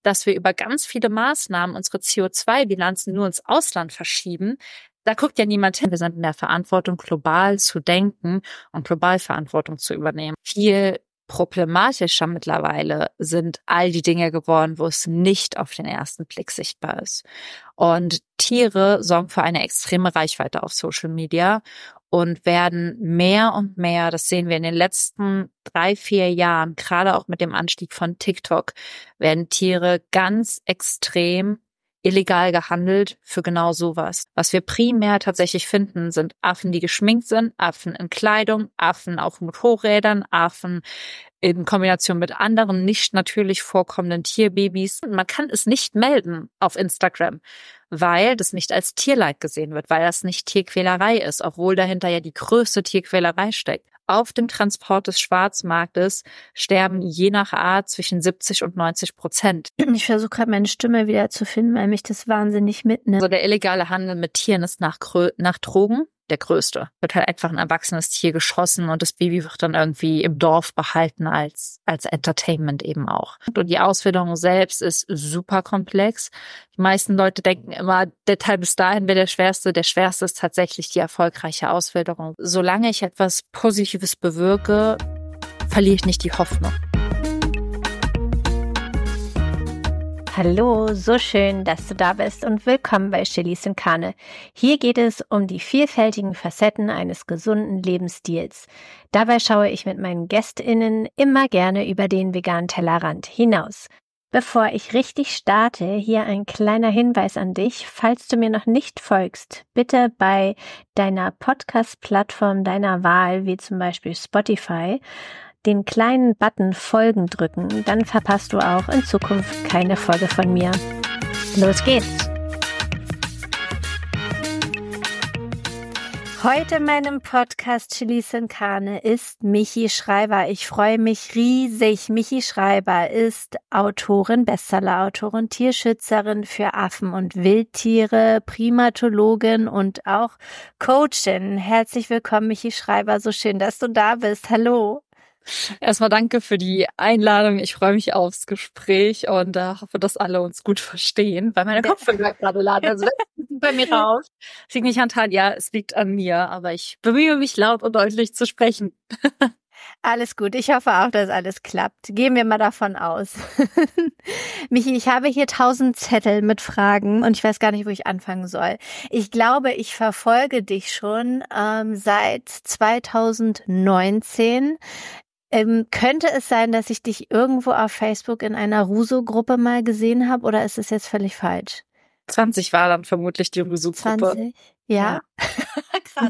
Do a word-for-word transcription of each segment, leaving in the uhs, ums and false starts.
dass wir über ganz viele Maßnahmen unsere C O zwei Bilanzen nur ins Ausland verschieben. Da guckt ja niemand hin. Wir sind in der Verantwortung, global zu denken und global Verantwortung zu übernehmen. Viel problematischer mittlerweile sind all die Dinge geworden, wo es nicht auf den ersten Blick sichtbar ist. Und Tiere sorgen für eine extreme Reichweite auf Social Media und werden mehr und mehr, das sehen wir in den letzten drei, vier Jahren, gerade auch mit dem Anstieg von TikTok, werden Tiere ganz extrem illegal gehandelt für genau sowas. Was wir primär tatsächlich finden, sind Affen, die geschminkt sind, Affen in Kleidung, Affen auf Motorrädern, Affen in Kombination mit anderen nicht natürlich vorkommenden Tierbabys. Man kann es nicht melden auf Instagram, weil das nicht als Tierleid gesehen wird, weil das nicht Tierquälerei ist, obwohl dahinter ja die größte Tierquälerei steckt. Auf dem Transport des Schwarzmarktes sterben je nach Art zwischen siebzig und neunzig Prozent. Ich versuche gerade meine Stimme wieder zu finden, weil mich das wahnsinnig mitnimmt. Also der illegale Handel mit Tieren ist nach, nach Drogen der größte. Wird halt einfach ein erwachsenes Tier geschossen und das Baby wird dann irgendwie im Dorf behalten als als Entertainment eben auch. Und die Auswilderung selbst ist super komplex. Die meisten Leute denken immer, der Teil bis dahin wäre der schwerste. Der schwerste ist tatsächlich die erfolgreiche Auswilderung. Solange ich etwas Positives bewirke, verliere ich nicht die Hoffnung. Hallo, so schön, dass du da bist und willkommen bei Chilis und Karne. Hier geht es um die vielfältigen Facetten eines gesunden Lebensstils. Dabei schaue ich mit meinen GästInnen immer gerne über den veganen Tellerrand hinaus. Bevor ich richtig starte, hier ein kleiner Hinweis an dich. Falls du mir noch nicht folgst, bitte bei deiner Podcast-Plattform deiner Wahl, wie zum Beispiel Spotify, den kleinen Button Folgen drücken, dann verpasst du auch in Zukunft keine Folge von mir. Los geht's! Heute in meinem Podcast Chilis und Karne ist Michi Schreiber. Ich freue mich riesig. Michi Schreiber ist Autorin, Bestsellerautorin, Tierschützerin für Affen und Wildtiere, Primatologin und auch Coachin. Herzlich willkommen, Michi Schreiber. So schön, dass du da bist. Hallo. Erstmal danke für die Einladung. Ich freue mich aufs Gespräch und äh, hoffe, dass alle uns gut verstehen, weil meine Kopfhörer gerade laden. Also das ist bei mir raus. Es liegt nicht an Tanja, es liegt an mir, aber ich bemühe mich laut und deutlich zu sprechen. Alles gut. Ich hoffe auch, dass alles klappt. Gehen wir mal davon aus. Michi, ich habe hier tausend Zettel mit Fragen und ich weiß gar nicht, wo ich anfangen soll. Ich glaube, ich verfolge dich schon ähm, seit zweitausendneunzehn. Ähm, könnte es sein, dass ich dich irgendwo auf Facebook in einer Ruso-Gruppe mal gesehen habe oder ist es jetzt völlig falsch? zwanzig war dann vermutlich die Ruso-Gruppe. zwanzig? Ja. ja. Krass.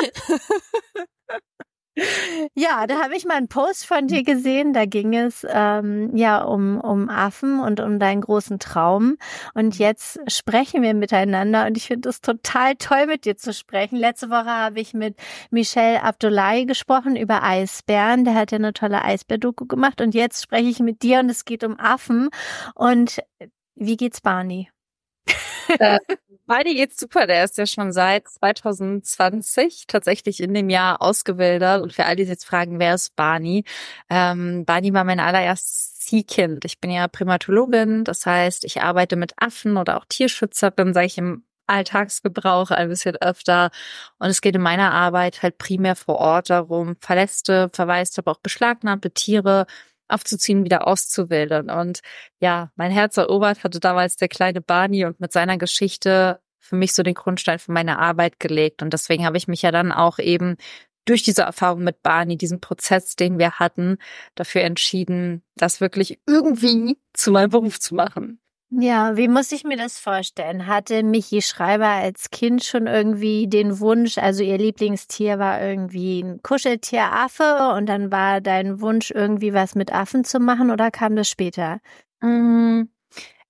Ja, da habe ich mal einen Post von dir gesehen, da ging es ähm, ja um um Affen und um deinen großen Traum und jetzt sprechen wir miteinander und ich finde es total toll, mit dir zu sprechen. Letzte Woche habe ich mit Michel Abdullahi gesprochen über Eisbären, der hat ja eine tolle Eisbär-Doku gemacht und jetzt spreche ich mit dir und es geht um Affen und wie geht's Barney? Äh, Barney geht's super, der ist ja schon seit zwanzig zwanzig tatsächlich in dem Jahr ausgewildert und für all die jetzt fragen, wer ist Barney? Ähm, Barney war mein allererstes Ziehkind. Ich bin ja Primatologin, das heißt, ich arbeite mit Affen oder auch Tierschützerin, sage ich im Alltagsgebrauch ein bisschen öfter und es geht in meiner Arbeit halt primär vor Ort darum, verletzte, verwaiste, aber auch beschlagnahmte Tiere aufzuziehen, wieder auszuwildern. Und ja, mein Herz erobert hatte damals der kleine Barney und mit seiner Geschichte für mich so den Grundstein für meine Arbeit gelegt. Und deswegen habe ich mich ja dann auch eben durch diese Erfahrung mit Barney, diesen Prozess, den wir hatten, dafür entschieden, das wirklich irgendwie zu meinem Beruf zu machen. Ja, wie muss ich mir das vorstellen? Hatte Michi Schreiber als Kind schon irgendwie den Wunsch, also ihr Lieblingstier war irgendwie ein Kuscheltier-Affe und dann war dein Wunsch irgendwie was mit Affen zu machen oder kam das später?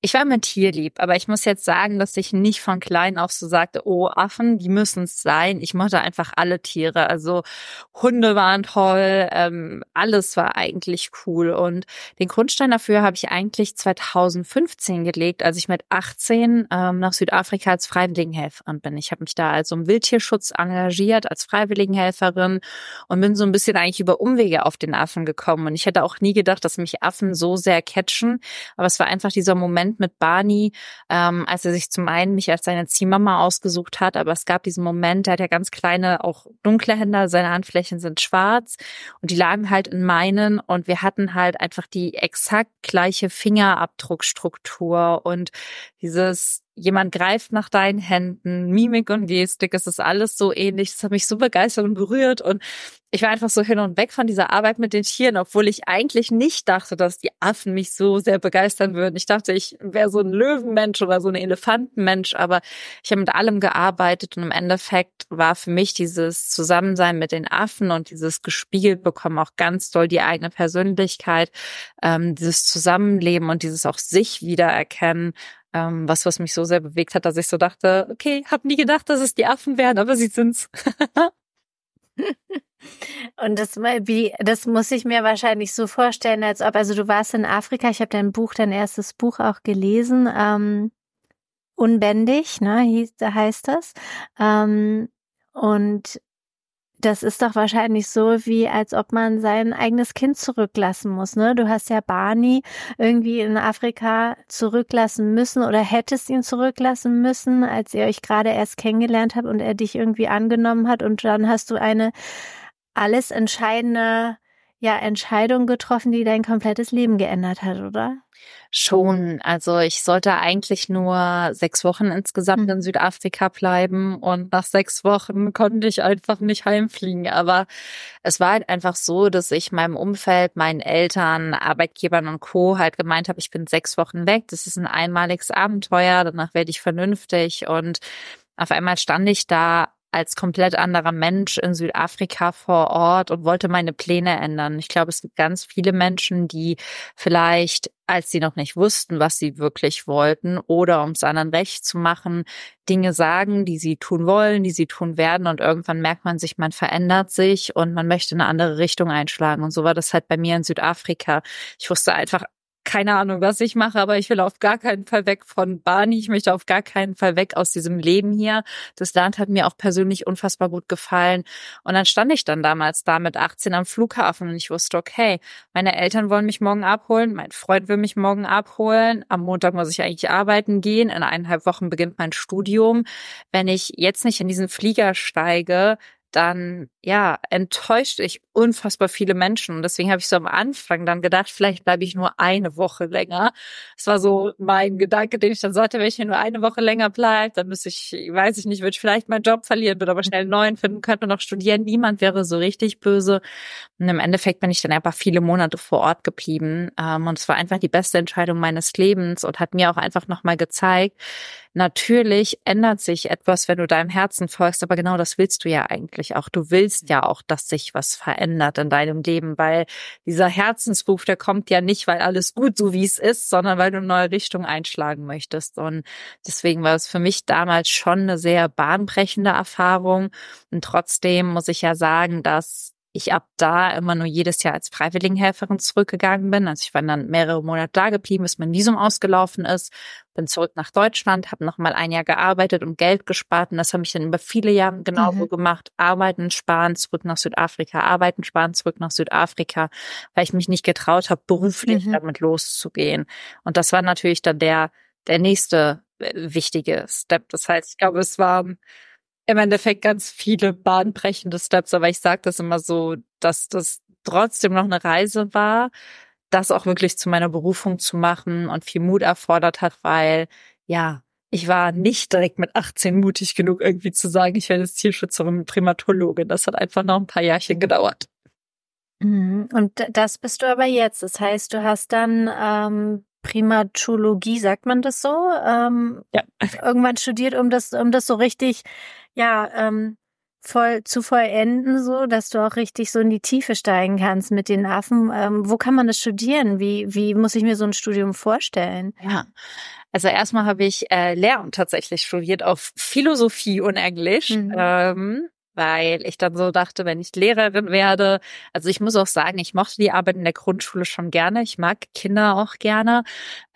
Ich war immer tierlieb, aber ich muss jetzt sagen, dass ich nicht von klein auf so sagte, oh, Affen, die müssen es sein. Ich mochte einfach alle Tiere. Also Hunde waren toll, ähm, alles war eigentlich cool. Und den Grundstein dafür habe ich eigentlich zweitausendfünfzehn gelegt, als ich mit achtzehn ähm, nach Südafrika als Freiwilligenhelferin bin. Ich habe mich da also im Wildtierschutz engagiert als Freiwilligenhelferin und bin so ein bisschen eigentlich über Umwege auf den Affen gekommen. Und ich hätte auch nie gedacht, dass mich Affen so sehr catchen. Aber es war einfach dieser Moment mit Barney, ähm, als er sich zum einen mich als seine Ziehmama ausgesucht hat, aber es gab diesen Moment, der hat ja ganz kleine, auch dunkle Hände, seine Handflächen sind schwarz und die lagen halt in meinen und wir hatten halt einfach die exakt gleiche Fingerabdruckstruktur und dieses jemand greift nach deinen Händen, Mimik und Gestik, es ist alles so ähnlich. Das hat mich so begeistert und berührt und ich war einfach so hin und weg von dieser Arbeit mit den Tieren, obwohl ich eigentlich nicht dachte, dass die Affen mich so sehr begeistern würden. Ich dachte, ich wäre so ein Löwenmensch oder so ein Elefantenmensch, aber ich habe mit allem gearbeitet und im Endeffekt war für mich dieses Zusammensein mit den Affen und dieses gespiegelt bekommen auch ganz doll die eigene Persönlichkeit, ähm, dieses Zusammenleben und dieses auch sich wiedererkennen, ähm, was, was mich so sehr bewegt hat, dass ich so dachte, okay, hab nie gedacht, dass es die Affen wären, aber sie sind's. Und das wie das muss ich mir wahrscheinlich so vorstellen, als ob, also du warst in Afrika, ich habe dein Buch, dein erstes Buch auch gelesen, ähm, Unbändig, ne, hieß, da heißt das. Ähm, und das ist doch wahrscheinlich so, wie als ob man sein eigenes Kind zurücklassen muss, ne? Du hast ja Barney irgendwie in Afrika zurücklassen müssen oder hättest ihn zurücklassen müssen, als ihr euch gerade erst kennengelernt habt und er dich irgendwie angenommen hat und dann hast du eine alles entscheidende, ja, Entscheidung getroffen, die dein komplettes Leben geändert hat, oder? Schon. Also ich sollte eigentlich nur sechs Wochen insgesamt in Südafrika bleiben und nach sechs Wochen konnte ich einfach nicht heimfliegen. Aber es war halt einfach so, dass ich meinem Umfeld, meinen Eltern, Arbeitgebern und Co. halt gemeint habe, ich bin sechs Wochen weg. Das ist ein einmaliges Abenteuer. Danach werde ich vernünftig. Und auf einmal stand ich da als komplett anderer Mensch in Südafrika vor Ort und wollte meine Pläne ändern. Ich glaube, es gibt ganz viele Menschen, die vielleicht, als sie noch nicht wussten, was sie wirklich wollten oder um es anderen recht zu machen, Dinge sagen, die sie tun wollen, die sie tun werden und irgendwann merkt man sich, man verändert sich und man möchte eine andere Richtung einschlagen. Und so war das halt bei mir in Südafrika. Ich wusste einfach, keine Ahnung, was ich mache, aber ich will auf gar keinen Fall weg von Barney. Ich möchte auf gar keinen Fall weg aus diesem Leben hier. Das Land hat mir auch persönlich unfassbar gut gefallen. Und dann stand ich dann damals da mit achtzehn am Flughafen und ich wusste, okay, meine Eltern wollen mich morgen abholen, mein Freund will mich morgen abholen. Am Montag muss ich eigentlich arbeiten gehen. In eineinhalb Wochen beginnt mein Studium. Wenn ich jetzt nicht in diesen Flieger steige, dann, ja, enttäuscht ich unfassbar viele Menschen. Und deswegen habe ich so am Anfang dann gedacht, vielleicht bleibe ich nur eine Woche länger. Das war so mein Gedanke, den ich dann sagte, wenn ich hier nur eine Woche länger bleibe, dann müsste ich, weiß ich nicht, würde ich vielleicht meinen Job verlieren, würde aber schnell einen neuen finden, könnte noch studieren. Niemand wäre so richtig böse. Und im Endeffekt bin ich dann einfach viele Monate vor Ort geblieben. Und es war einfach die beste Entscheidung meines Lebens und hat mir auch einfach nochmal gezeigt, natürlich ändert sich etwas, wenn du deinem Herzen folgst, aber genau das willst du ja eigentlich auch. Du willst ja auch, dass sich was verändert in deinem Leben, weil dieser Herzensruf, der kommt ja nicht, weil alles gut so wie es ist, sondern weil du eine neue Richtung einschlagen möchtest. Und deswegen war es für mich damals schon eine sehr bahnbrechende Erfahrung. Und trotzdem muss ich ja sagen, dass ich ab da immer nur jedes Jahr als Freiwilligenhelferin zurückgegangen bin. Also ich war dann mehrere Monate da geblieben, bis mein Visum ausgelaufen ist. Bin zurück nach Deutschland, habe noch mal ein Jahr gearbeitet und Geld gespart. Und das habe ich dann über viele Jahre genauso mhm. gemacht. Arbeiten, sparen, zurück nach Südafrika. Arbeiten, sparen, zurück nach Südafrika. Weil ich mich nicht getraut habe, beruflich mhm. damit loszugehen. Und das war natürlich dann der, der nächste wichtige Step. Das heißt, ich glaube, es war im Endeffekt ganz viele bahnbrechende Steps, aber ich sage das immer so, dass das trotzdem noch eine Reise war, das auch wirklich zu meiner Berufung zu machen und viel Mut erfordert hat, weil, ja, ich war nicht direkt mit achtzehn mutig genug, irgendwie zu sagen, ich werde jetzt Tierschützerin und Primatologin. Das hat einfach noch ein paar Jahrchen gedauert. Und das bist du aber jetzt. Das heißt, du hast dann ähm Primatologie, sagt man das so? Ähm, ja. Irgendwann studiert, um das, um das so richtig, ja, ähm, voll zu vollenden, so, dass du auch richtig so in die Tiefe steigen kannst mit den Affen. Ähm, wo kann man das studieren? Wie, wie muss ich mir so ein Studium vorstellen? Ja, also erstmal habe ich äh, Lehramt tatsächlich studiert auf Philosophie und Englisch, Mhm. ähm, weil ich dann so dachte, wenn ich Lehrerin werde, also ich muss auch sagen, ich mochte die Arbeit in der Grundschule schon gerne, ich mag Kinder auch gerne,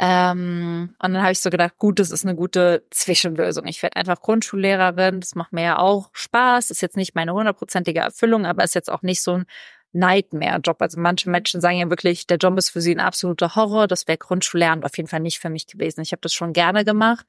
ähm, und dann habe ich so gedacht, gut, das ist eine gute Zwischenlösung. Ich werde einfach Grundschullehrerin, das macht mir ja auch Spaß, ist jetzt nicht meine hundertprozentige Erfüllung, aber ist jetzt auch nicht so ein Nightmare-Job. Also manche Menschen sagen ja wirklich, der Job ist für sie ein absoluter Horror. Das wäre Grundschullehramt auf jeden Fall nicht für mich gewesen. Ich habe das schon gerne gemacht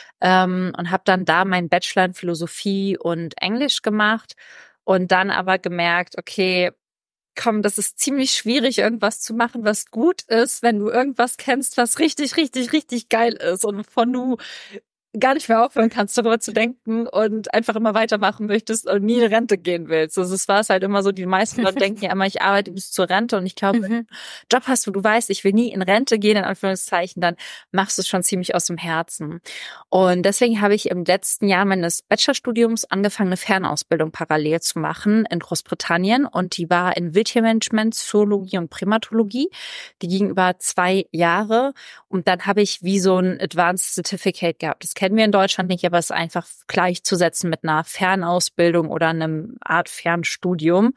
ähm, und habe dann da meinen Bachelor in Philosophie und Englisch gemacht und dann aber gemerkt, okay, komm, das ist ziemlich schwierig, irgendwas zu machen, was gut ist, wenn du irgendwas kennst, was richtig, richtig, richtig geil ist und wovon du gar nicht mehr aufhören kannst, darüber zu denken und einfach immer weitermachen möchtest und nie in Rente gehen willst. Also es war es halt immer so, die meisten Leute denken ja immer, ich arbeite bis zur Rente und ich glaube, wenn du einen Job hast, wo du weißt, ich will nie in Rente gehen, in Anführungszeichen, dann machst du es schon ziemlich aus dem Herzen. Und deswegen habe ich im letzten Jahr meines Bachelorstudiums angefangen, eine Fernausbildung parallel zu machen in Großbritannien und die war in Wildtiermanagement, Zoologie und Primatologie. Die ging über zwei Jahre und dann habe ich wie so ein Advanced Certificate gehabt. Das kennen wir in Deutschland nicht, aber es ist einfach gleichzusetzen mit einer Fernausbildung oder einem Art Fernstudium.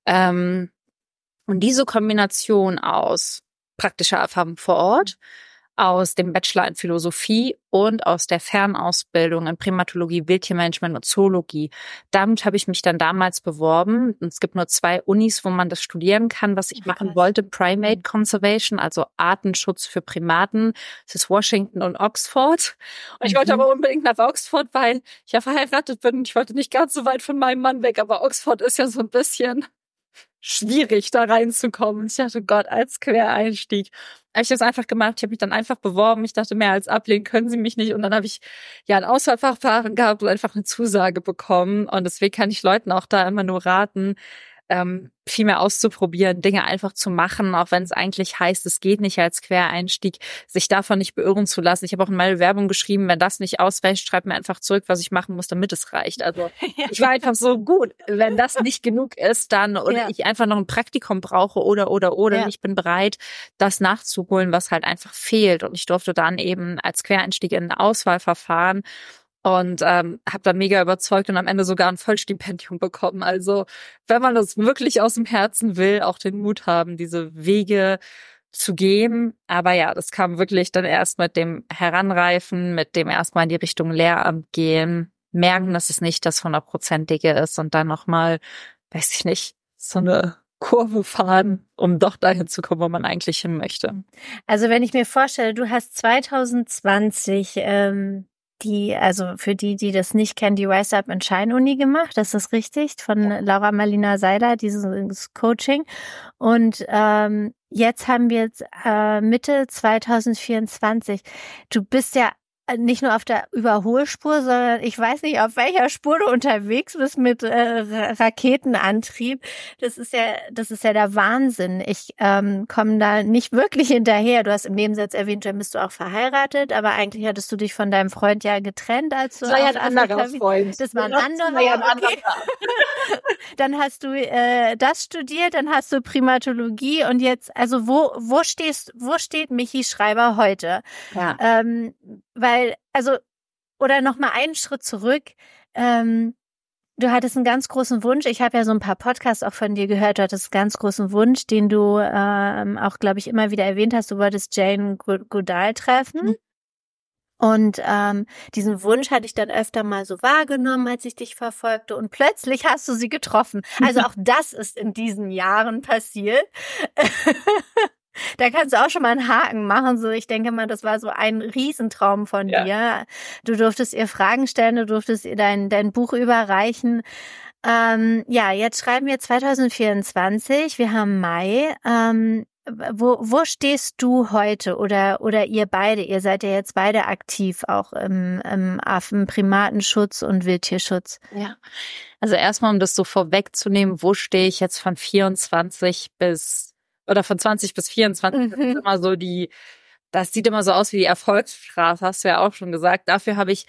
Ähm, und diese Kombination aus praktischer Erfahrung vor Ort, aus dem Bachelor in Philosophie und aus der Fernausbildung in Primatologie, Wildtiermanagement und Zoologie. Damit habe ich mich dann damals beworben. Und es gibt nur zwei Unis, wo man das studieren kann, was ich machen wollte. Primate Conservation, also Artenschutz für Primaten. Das ist Washington und Oxford. Und ich wollte aber unbedingt nach Oxford, weil ich ja verheiratet bin und ich wollte nicht ganz so weit von meinem Mann weg. Aber Oxford ist ja so ein bisschen schwierig, da reinzukommen. Ich dachte, Gott, als Quereinstieg. Habe ich das einfach gemacht. Ich habe mich dann einfach beworben. Ich dachte, mehr als ablehnen können sie mich nicht. Und dann habe ich ja ein Auswahlverfahren gehabt und einfach eine Zusage bekommen. Und deswegen kann ich Leuten auch da immer nur raten, ähm, viel mehr auszuprobieren, Dinge einfach zu machen, auch wenn es eigentlich heißt, es geht nicht als Quereinstieg, sich davon nicht beirren zu lassen. Ich habe auch in meine Werbung geschrieben, wenn das nicht ausreicht, schreib mir einfach zurück, was ich machen muss, damit es reicht. Also ich war einfach so, gut, wenn das nicht genug ist, dann oder ja. ich einfach noch ein Praktikum brauche oder oder oder ja. ich bin bereit, das nachzuholen, was halt einfach fehlt. Und ich durfte dann eben als Quereinstieg in ein Auswahlverfahren und ähm, habe dann mega überzeugt und am Ende sogar ein Vollstipendium bekommen. Also wenn man das wirklich aus dem Herzen will, auch den Mut haben, diese Wege zu gehen. Aber ja, das kam wirklich dann erst mit dem Heranreifen, mit dem erstmal in die Richtung Lehramt gehen, merken, dass es nicht das hundertprozentige ist und dann nochmal, weiß ich nicht, so eine Kurve fahren, um doch dahin zu kommen, wo man eigentlich hin möchte. Also wenn ich mir vorstelle, du hast zwanzig zwanzig ähm die, also für die, die das nicht kennen, die Rise Up and Shine Uni gemacht, das ist richtig, von ja. Laura Marlina Seiler, dieses Coaching. Und ähm, jetzt haben wir jetzt äh, Mitte zwanzig vierundzwanzig. Du bist ja nicht nur auf der Überholspur, sondern ich weiß nicht, auf welcher Spur du unterwegs bist mit äh, Raketenantrieb. Das ist ja, das ist ja der Wahnsinn. Ich ähm, komme da nicht wirklich hinterher. Du hast im Nebensatz erwähnt, dann bist du auch verheiratet, aber eigentlich hattest du dich von deinem Freund ja getrennt, als du das war ja ein anderer Freund. Das war ein anderer. War ja ein anderer. Okay. Dann hast du äh, das studiert, dann hast du Primatologie und jetzt, also wo wo stehst, wo steht Michi Schreiber heute? Ja. Ähm, weil, also, oder noch mal einen Schritt zurück. Ähm, du hattest einen ganz großen Wunsch. Ich habe ja so ein paar Podcasts auch von dir gehört. Du hattest einen ganz großen Wunsch, den du ähm, auch, glaube ich, immer wieder erwähnt hast. Du wolltest Jane Goodall treffen. Mhm. Und ähm, diesen Wunsch hatte ich dann öfter mal so wahrgenommen, als ich dich verfolgte. Und plötzlich hast du sie getroffen. Also auch das ist in diesen Jahren passiert. Da kannst du auch schon mal einen Haken machen. So, ich denke mal, das war so ein Riesentraum von ja. dir. Du durftest ihr Fragen stellen, du durftest ihr dein, dein Buch überreichen. Ähm, ja, jetzt schreiben wir zwanzig vierundzwanzig. Wir haben Mai. Ähm, Wo, wo stehst du heute oder oder ihr beide? Ihr seid ja jetzt beide aktiv auch im, im Affenprimatenschutz und Wildtierschutz. Ja, also erstmal, um das so vorwegzunehmen, wo stehe ich jetzt von vierundzwanzig bis oder von zwanzig bis vierundzwanzig? Mhm. Das ist immer so die, das sieht immer so aus wie die Erfolgsstraße, hast du ja auch schon gesagt. Dafür habe ich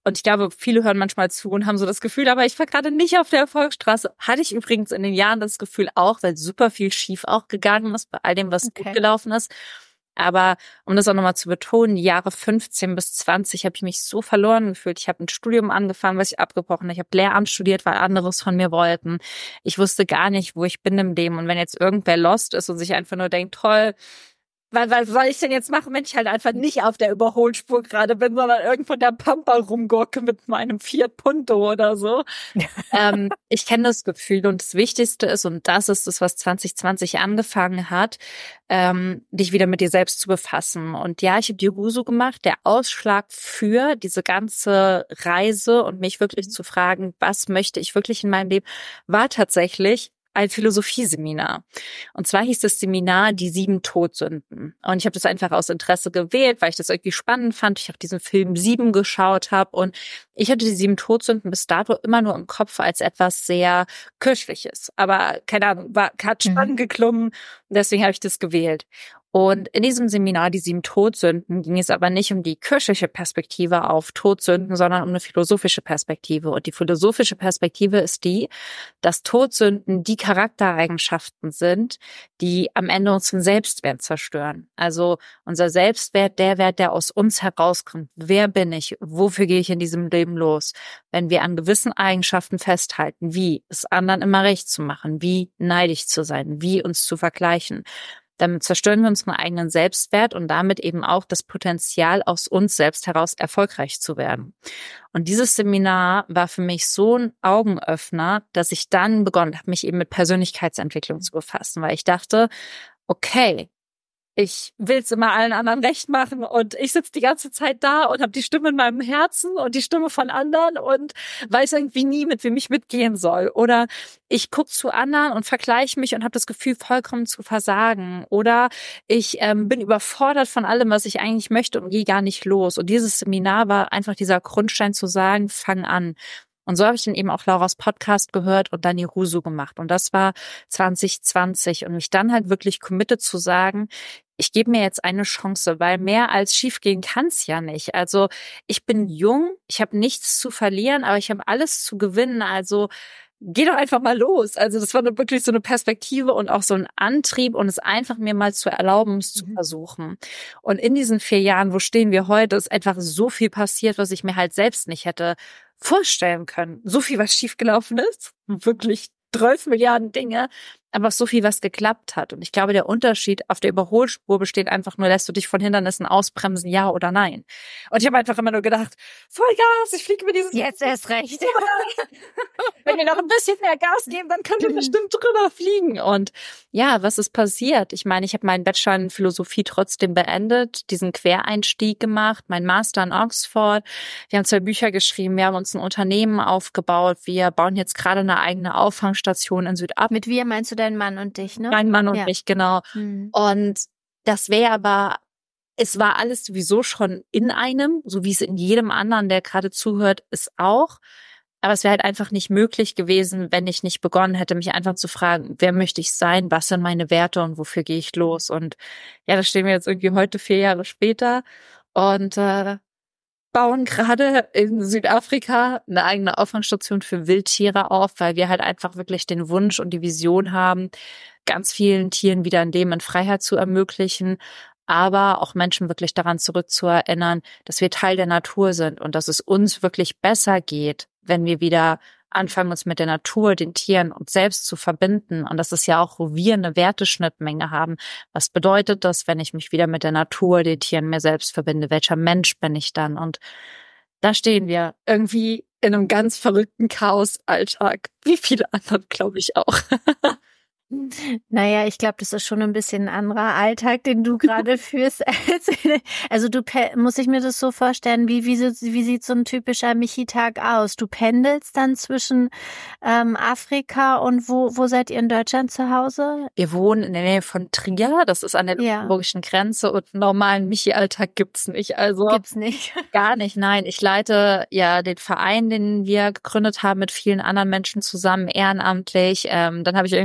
Und ich glaube, viele hören manchmal zu und haben so das Gefühl, aber ich war gerade nicht auf der Erfolgsstraße. Hatte ich übrigens in den Jahren das Gefühl auch, weil super viel schief auch gegangen ist bei all dem, was Okay. gut gelaufen ist. Aber um das auch nochmal zu betonen, die Jahre fünfzehn bis zwanzig habe ich mich so verloren gefühlt. Ich habe ein Studium angefangen, was ich abgebrochen habe. Ich habe Lehramt studiert, weil anderes von mir wollten. Ich wusste gar nicht, wo ich bin im Leben. Und wenn jetzt irgendwer lost ist und sich einfach nur denkt, toll, Was, was soll ich denn jetzt machen, wenn ich halt einfach nicht auf der Überholspur gerade bin, sondern irgendwo in der Pampa rumgurke mit meinem Fiat Punto oder so. ähm, ich kenne das Gefühl und das Wichtigste ist, und das ist es, was zwanzig zwanzig angefangen hat, ähm, dich wieder mit dir selbst zu befassen. Und ja, ich habe die Rusu gemacht. Der Ausschlag für diese ganze Reise und mich wirklich zu fragen, was möchte ich wirklich in meinem Leben, war tatsächlich ein Philosophieseminar. Und zwar hieß das Seminar Die sieben Todsünden. Und ich habe das einfach aus Interesse gewählt, weil ich das irgendwie spannend fand. Ich auch diesen Film Sieben geschaut habe. Und ich hatte die sieben Todsünden bis dato immer nur im Kopf als etwas sehr Kirchliches. Aber keine Ahnung, war, hat spannend mhm. geklungen. Deswegen habe ich das gewählt. Und in diesem Seminar, die sieben Todsünden, ging es aber nicht um die kirchliche Perspektive auf Todsünden, sondern um eine philosophische Perspektive. Und die philosophische Perspektive ist die, dass Todsünden die Charaktereigenschaften sind, die am Ende unseren Selbstwert zerstören. Also unser Selbstwert, der Wert, der aus uns herauskommt. Wer bin ich? Wofür gehe ich in diesem Leben los? Wenn wir an gewissen Eigenschaften festhalten, wie es anderen immer recht zu machen, wie neidisch zu sein, wie uns zu vergleichen, damit zerstören wir unseren eigenen Selbstwert und damit eben auch das Potenzial, aus uns selbst heraus erfolgreich zu werden. Und dieses Seminar war für mich so ein Augenöffner, dass ich dann begonnen habe, mich eben mit Persönlichkeitsentwicklung zu befassen, weil ich dachte, okay, ich will es immer allen anderen recht machen und ich sitze die ganze Zeit da und habe die Stimme in meinem Herzen und die Stimme von anderen und weiß irgendwie nie, mit wem ich mitgehen soll. Oder ich gucke zu anderen und vergleiche mich und habe das Gefühl, vollkommen zu versagen. Oder ich ähm, bin überfordert von allem, was ich eigentlich möchte und gehe gar nicht los. Und dieses Seminar war einfach dieser Grundstein zu sagen, fang an. Und so habe ich dann eben auch Lauras Podcast gehört und dann die Rusu gemacht. Und das war zwanzig zwanzig. Und mich dann halt wirklich committed zu sagen, ich gebe mir jetzt eine Chance, weil mehr als schiefgehen kann es ja nicht. Also ich bin jung, ich habe nichts zu verlieren, aber ich habe alles zu gewinnen. Also geh doch einfach mal los. Also das war wirklich so eine Perspektive und auch so ein Antrieb und es einfach mir mal zu erlauben, es zu versuchen. Und in diesen vier Jahren, wo stehen wir heute, ist einfach so viel passiert, was ich mir halt selbst nicht hätte vorstellen können. So viel, was schiefgelaufen ist. Wirklich zwölf Milliarden Dinge, aber so viel, was geklappt hat. Und ich glaube, der Unterschied auf der Überholspur besteht einfach nur, lässt du dich von Hindernissen ausbremsen, ja oder nein. Und ich habe einfach immer nur gedacht, Vollgas, ich fliege mit dieses... Jetzt erst recht. Wenn wir noch ein bisschen mehr Gas geben, dann können wir bestimmt drüber fliegen. Und ja, was ist passiert? Ich meine, ich habe meinen Bachelor in Philosophie trotzdem beendet, diesen Quereinstieg gemacht, meinen Master in Oxford. Wir haben zwei Bücher geschrieben, wir haben uns ein Unternehmen aufgebaut, wir bauen jetzt gerade eine eigene Auffangstation in Südafrika. Mit wir meinst du deinen Mann und dich, ne? Mein Mann und ja. mich, genau. Mhm. Und das wäre aber, es war alles sowieso schon in einem, so wie es in jedem anderen, der gerade zuhört, ist auch. Aber es wäre halt einfach nicht möglich gewesen, wenn ich nicht begonnen hätte, mich einfach zu fragen, wer möchte ich sein, was sind meine Werte und wofür gehe ich los? Und ja, da stehen wir jetzt irgendwie heute vier Jahre später und äh, bauen gerade in Südafrika eine eigene Auffangstation für Wildtiere auf, weil wir halt einfach wirklich den Wunsch und die Vision haben, ganz vielen Tieren wieder ein Leben in Freiheit zu ermöglichen, aber auch Menschen wirklich daran zurückzuerinnern, dass wir Teil der Natur sind und dass es uns wirklich besser geht, wenn wir wieder anfangen, uns mit der Natur, den Tieren und selbst zu verbinden. Und das ist ja auch, wo wir eine Werteschnittmenge haben. Was bedeutet das, wenn ich mich wieder mit der Natur, den Tieren, mir selbst verbinde? Welcher Mensch bin ich dann? Und da stehen wir irgendwie in einem ganz verrückten Chaos-Alltag, wie viele andere, glaube ich, auch. Naja, ich glaube, das ist schon ein bisschen ein anderer Alltag, den du gerade führst. Also du, muss ich mir das so vorstellen, wie, wie, wie sieht so ein typischer Michi-Tag aus? Du pendelst dann zwischen ähm, Afrika und wo, wo seid ihr in Deutschland zu Hause? Wir wohnen in der Nähe von Trier, das ist an der luxemburgischen ja. Grenze und einen normalen Michi-Alltag gibt's nicht. Also gibt's nicht. Gar nicht, nein. Ich leite ja den Verein, den wir gegründet haben mit vielen anderen Menschen zusammen, ehrenamtlich. Ähm, dann habe ich irgendwie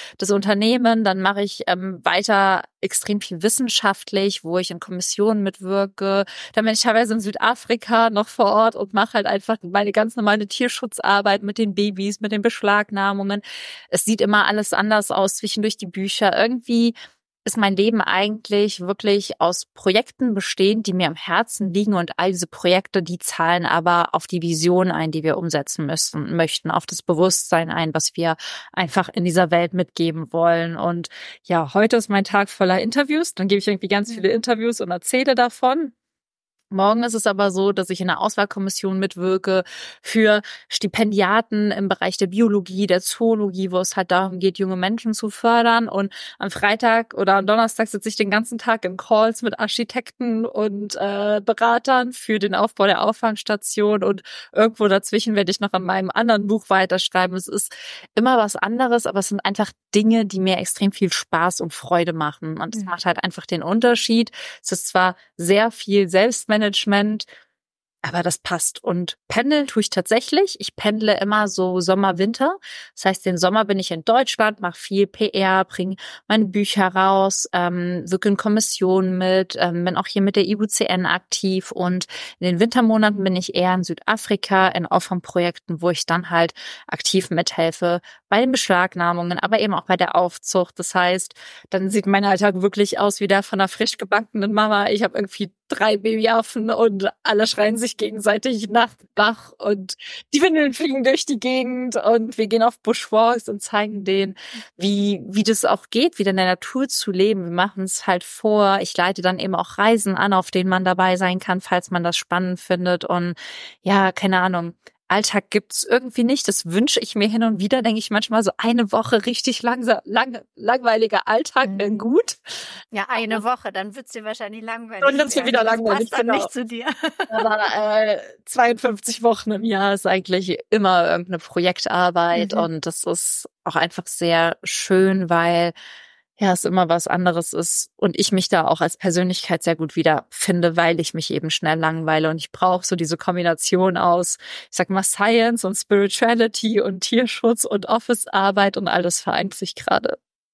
das Unternehmen. Dann mache ich ähm, weiter extrem viel wissenschaftlich, wo ich in Kommissionen mitwirke. Dann bin ich teilweise in Südafrika noch vor Ort und mache halt einfach meine ganz normale Tierschutzarbeit mit den Babys, mit den Beschlagnahmungen. Es sieht immer alles anders aus, zwischendurch die Bücher. Irgendwie ist mein Leben eigentlich wirklich aus Projekten bestehend, die mir am Herzen liegen, und all diese Projekte, die zahlen aber auf die Vision ein, die wir umsetzen müssen, möchten, auf das Bewusstsein ein, was wir einfach in dieser Welt mitgeben wollen. Und ja, heute ist mein Tag voller Interviews, dann gebe ich irgendwie ganz viele Interviews und erzähle davon. Morgen ist es aber so, dass ich in einer Auswahlkommission mitwirke für Stipendiaten im Bereich der Biologie, der Zoologie, wo es halt darum geht, junge Menschen zu fördern. Und am Freitag oder am Donnerstag sitze ich den ganzen Tag in Calls mit Architekten und äh, Beratern für den Aufbau der Auffangstation. Und irgendwo dazwischen werde ich noch an meinem anderen Buch weiterschreiben. Es ist immer was anderes, aber es sind einfach Dinge, die mir extrem viel Spaß und Freude machen. Und es macht halt einfach den Unterschied. Es ist zwar sehr viel Selbstmanagement, Management, aber das passt. Und pendeln tue ich tatsächlich. Ich pendle immer so Sommer, Winter. Das heißt, den Sommer bin ich in Deutschland, mache viel P R, bringe meine Bücher raus, ähm, wirke in Kommissionen mit, ähm, bin auch hier mit der I U C N aktiv. Und in den Wintermonaten bin ich eher in Südafrika in Auffangprojekten, wo ich dann halt aktiv mithelfe bei den Beschlagnahmungen, aber eben auch bei der Aufzucht. Das heißt, dann sieht mein Alltag wirklich aus wie der von einer frisch gebackenen Mama. Ich habe irgendwie drei Babyaffen und alle schreien sich gegenseitig nachts wach und die Windeln fliegen durch die Gegend und wir gehen auf Bushwalks und zeigen denen, wie wie das auch geht, wieder in der Natur zu leben. Wir machen es halt vor. Ich leite dann eben auch Reisen an, auf denen man dabei sein kann, falls man das spannend findet. Und ja, keine Ahnung, Alltag gibt's irgendwie nicht. Das wünsche ich mir hin und wieder, denke ich manchmal, so eine Woche richtig langsam, lang, langweiliger Alltag wäre gut. Ja, eine Woche, dann wird's dir wahrscheinlich langweilig. Und dann wird's mir wieder langweilig, das passt dann genau. nicht zu dir. Aber äh, zweiundfünfzig Wochen im Jahr ist eigentlich immer irgendeine Projektarbeit, mhm. und das ist auch einfach sehr schön, weil ja, es immer was anderes ist und ich mich da auch als Persönlichkeit sehr gut wiederfinde, weil ich mich eben schnell langweile, und ich brauche so diese Kombination aus, ich sag mal, Science und Spirituality und Tierschutz und Office-Arbeit, und all das vereint sich gerade.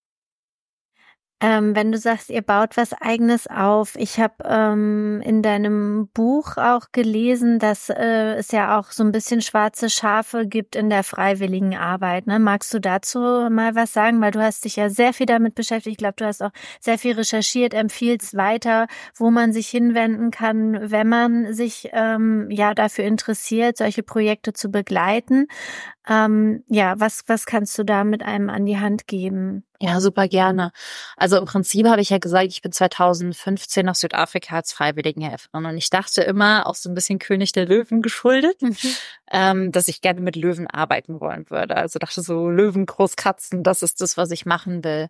Ähm, wenn du sagst, ihr baut was Eigenes auf, ich habe ähm, in deinem Buch auch gelesen, dass äh, es ja auch so ein bisschen schwarze Schafe gibt in der freiwilligen Arbeit. Ne? Magst du dazu mal was sagen? Weil du hast dich ja sehr viel damit beschäftigt. Ich glaube, du hast auch sehr viel recherchiert, empfiehlst weiter, wo man sich hinwenden kann, wenn man sich ähm, ja dafür interessiert, solche Projekte zu begleiten. Ähm, ja, was was kannst du da mit einem an die Hand geben? Ja, super gerne. Also im Prinzip habe ich ja gesagt, ich bin zweitausendfünfzehn nach Südafrika als Freiwilligenhelferin, und ich dachte immer, auch so ein bisschen König der Löwen geschuldet, mhm. ähm, dass ich gerne mit Löwen arbeiten wollen würde. Also dachte so, Löwen, Großkatzen, das ist das, was ich machen will.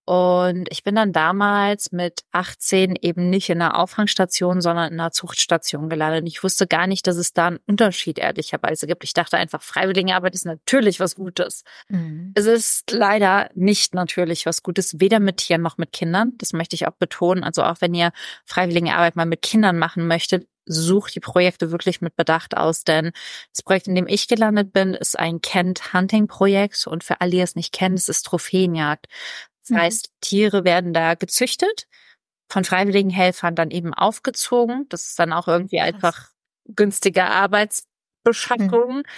Und ich bin dann damals mit achtzehn eben nicht in einer Auffangstation, sondern in einer Zuchtstation gelandet. Ich wusste gar nicht, dass es da einen Unterschied ehrlicherweise gibt. Ich dachte einfach, Freiwilligenarbeit ist natürlich was Gutes. Mhm. Es ist leider nicht natürlich was Gutes, weder mit Tieren noch mit Kindern. Das möchte ich auch betonen. Also auch wenn ihr Freiwilligenarbeit mal mit Kindern machen möchtet, sucht die Projekte wirklich mit Bedacht aus, denn das Projekt, in dem ich gelandet bin, ist ein Kent-Hunting-Projekt, und für alle, die es nicht kennen, es ist Trophäenjagd. Das heißt, Tiere werden da gezüchtet, von freiwilligen Helfern dann eben aufgezogen. Das ist dann auch irgendwie Krass. einfach günstige Arbeitsbeschaffung, mhm.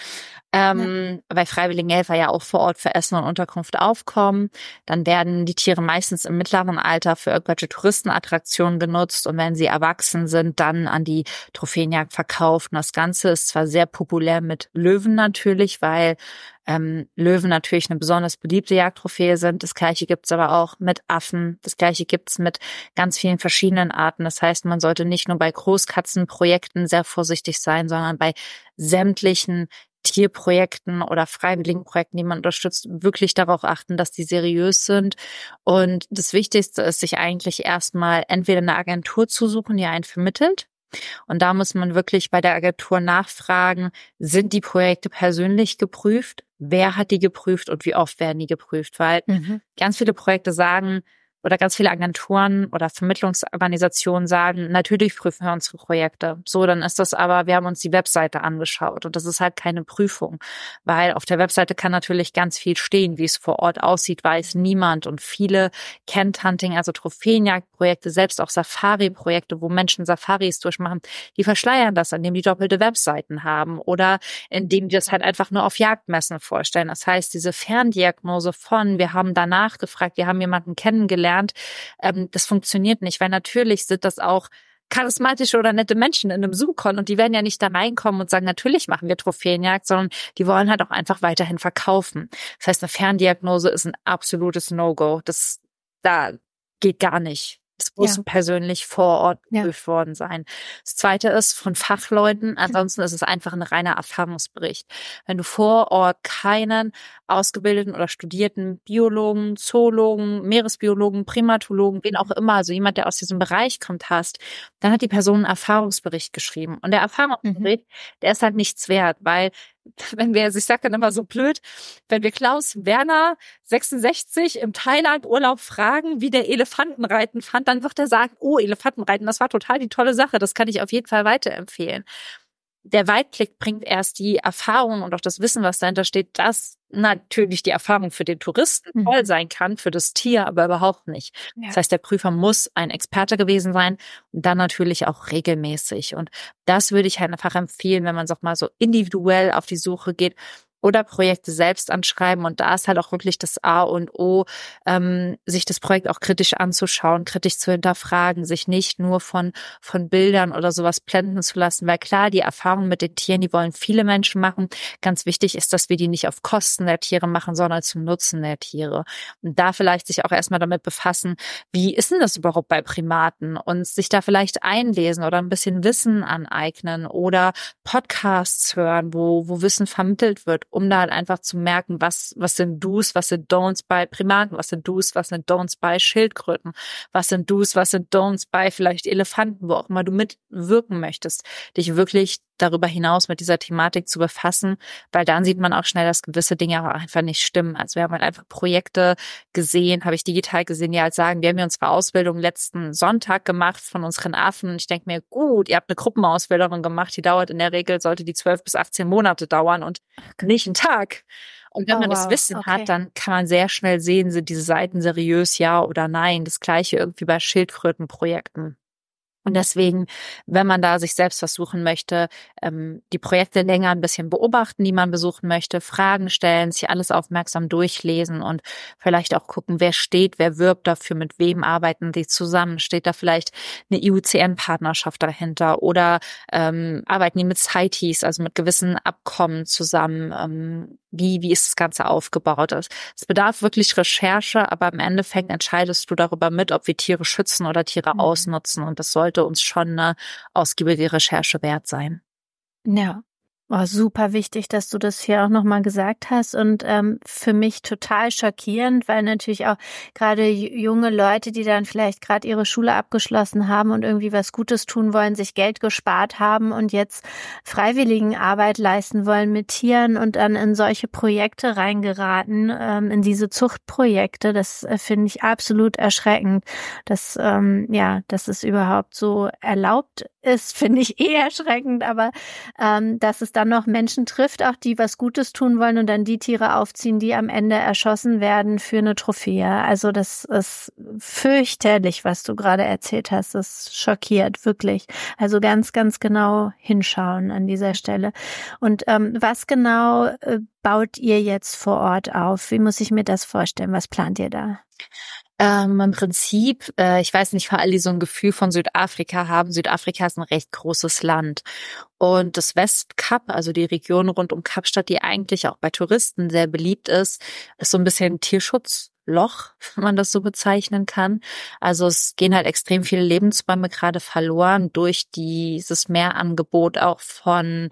ähm, ja. weil freiwillige Helfer ja auch vor Ort für Essen und Unterkunft aufkommen. Dann werden die Tiere meistens im mittleren Alter für irgendwelche Touristenattraktionen genutzt, und wenn sie erwachsen sind, dann an die Trophäenjagd verkauft. Und das Ganze ist zwar sehr populär mit Löwen natürlich, weil Ähm, Löwen natürlich eine besonders beliebte Jagdtrophäe sind. Das Gleiche gibt's aber auch mit Affen. Das Gleiche gibt's mit ganz vielen verschiedenen Arten. Das heißt, man sollte nicht nur bei Großkatzenprojekten sehr vorsichtig sein, sondern bei sämtlichen Tierprojekten oder freiwilligen Projekten, die man unterstützt, wirklich darauf achten, dass die seriös sind. Und das Wichtigste ist, sich eigentlich erstmal entweder eine Agentur zu suchen, die einen vermittelt. Und da muss man wirklich bei der Agentur nachfragen, sind die Projekte persönlich geprüft? Wer hat die geprüft und wie oft werden die geprüft? Weil mhm. ganz viele Projekte sagen, oder ganz viele Agenturen oder Vermittlungsorganisationen sagen, natürlich prüfen wir unsere Projekte. So, dann ist das aber, wir haben uns die Webseite angeschaut und das ist halt keine Prüfung, weil auf der Webseite kann natürlich ganz viel stehen, wie es vor Ort aussieht, weiß niemand und viele Tent-Hunting, also Trophäenjagdprojekte, selbst auch Safari-Projekte, wo Menschen Safaris durchmachen, die verschleiern das, indem die doppelte Webseiten haben oder indem die das halt einfach nur auf Jagdmessen vorstellen. Das heißt, diese Ferndiagnose von, wir haben danach gefragt, wir haben jemanden kennengelernt, ähm, das funktioniert nicht, weil natürlich sind das auch charismatische oder nette Menschen in einem Zoom-Call und die werden ja nicht da reinkommen und sagen, natürlich machen wir Trophäenjagd, sondern die wollen halt auch einfach weiterhin verkaufen. Das heißt, eine Ferndiagnose ist ein absolutes No-Go. Das, da geht gar nicht. Es muss Ja. persönlich vor Ort Ja. geprüft worden sein. Das Zweite ist von Fachleuten. Ansonsten ist es einfach ein reiner Erfahrungsbericht. Wenn du vor Ort keinen ausgebildeten oder studierten Biologen, Zoologen, Meeresbiologen, Primatologen, wen auch immer, also jemand, der aus diesem Bereich kommt, hast, dann hat die Person einen Erfahrungsbericht geschrieben. Und der Erfahrungsbericht, mhm. der ist halt nichts wert, weil wenn wir, ich sag dann immer so blöd, wenn wir Klaus Werner sechsundsechzig im Thailand-Urlaub fragen, wie der Elefantenreiten fand, dann wird er sagen, oh, Elefantenreiten, das war total die tolle Sache, das kann ich auf jeden Fall weiterempfehlen. Der Weitblick bringt erst die Erfahrung und auch das Wissen, was dahinter steht, dass natürlich die Erfahrung für den Touristen mhm. toll sein kann, für das Tier aber überhaupt nicht. Ja. Das heißt, der Prüfer muss ein Experte gewesen sein und dann natürlich auch regelmäßig. Und das würde ich halt einfach empfehlen, wenn man auch mal so individuell auf die Suche geht oder Projekte selbst anschreiben. Und da ist halt auch wirklich das A und O, ähm, sich das Projekt auch kritisch anzuschauen, kritisch zu hinterfragen, sich nicht nur von von Bildern oder sowas blenden zu lassen. Weil klar, die Erfahrung mit den Tieren, die wollen viele Menschen machen. Ganz wichtig ist, dass wir die nicht auf Kosten der Tiere machen, sondern zum Nutzen der Tiere. Und da vielleicht sich auch erstmal damit befassen, wie ist denn das überhaupt bei Primaten? Und sich da vielleicht einlesen oder ein bisschen Wissen aneignen oder Podcasts hören, wo wo Wissen vermittelt wird, um da halt einfach zu merken, was was sind Do's, was sind Don'ts bei Primaten, was sind Do's, was sind Don'ts bei Schildkröten, was sind Do's, was sind Don'ts bei vielleicht Elefanten, wo auch immer du mitwirken möchtest, dich wirklich darüber hinaus mit dieser Thematik zu befassen, weil dann sieht man auch schnell, dass gewisse Dinge auch einfach nicht stimmen. Also wir haben halt einfach Projekte gesehen, habe ich digital gesehen, die halt sagen, wir haben ja unsere Ausbildung letzten Sonntag gemacht von unseren Affen und ich denke mir, gut, ihr habt eine Gruppenausbildung gemacht, die dauert in der Regel, sollte die zwölf bis achtzehn Monate dauern und nicht einen Tag. Und wenn oh, man wow. das Wissen okay. hat, dann kann man sehr schnell sehen, sind diese Seiten seriös, ja oder nein. Das Gleiche irgendwie bei Schildkrötenprojekten. Und deswegen, wenn man da sich selbst versuchen möchte, ähm, die Projekte länger ein bisschen beobachten, die man besuchen möchte, Fragen stellen, sich alles aufmerksam durchlesen und vielleicht auch gucken, wer steht, wer wirbt dafür, mit wem arbeiten die zusammen. Steht da vielleicht eine I U C N-Partnerschaft dahinter oder ähm, arbeiten die mit CITES, also mit gewissen Abkommen zusammen? Ähm, wie wie ist das Ganze aufgebaut? Es bedarf wirklich Recherche, aber im Endeffekt entscheidest du darüber mit, ob wir Tiere schützen oder Tiere mhm. ausnutzen. Und das sollte uns schon eine ausgiebige Recherche wert sein. Ja. Oh, super wichtig, dass du das hier auch nochmal gesagt hast und ähm, für mich total schockierend, weil natürlich auch gerade junge Leute, die dann vielleicht gerade ihre Schule abgeschlossen haben und irgendwie was Gutes tun wollen, sich Geld gespart haben und jetzt Freiwilligenarbeit leisten wollen mit Tieren und dann in solche Projekte reingeraten, ähm, in diese Zuchtprojekte, das äh, finde ich absolut erschreckend, dass ähm, ja, dass es überhaupt so erlaubt ist, finde ich eh erschreckend, aber ähm, dass es dann noch Menschen trifft, auch die was Gutes tun wollen und dann die Tiere aufziehen, die am Ende erschossen werden für eine Trophäe. Also das ist fürchterlich, was du gerade erzählt hast. Das schockiert, wirklich. Also ganz, ganz genau hinschauen an dieser Stelle. Und ähm, was genau äh, baut ihr jetzt vor Ort auf? Wie muss ich mir das vorstellen? Was plant ihr da? Ähm, im Prinzip, äh, ich weiß nicht, für alle, die so ein Gefühl von Südafrika haben, Südafrika ist ein recht großes Land. Und das Westkap, also die Region rund um Kapstadt, die eigentlich auch bei Touristen sehr beliebt ist, ist so ein bisschen Tierschutzloch, wenn man das so bezeichnen kann. Also es gehen halt extrem viele Lebensräume gerade verloren durch dieses Mehrangebot auch von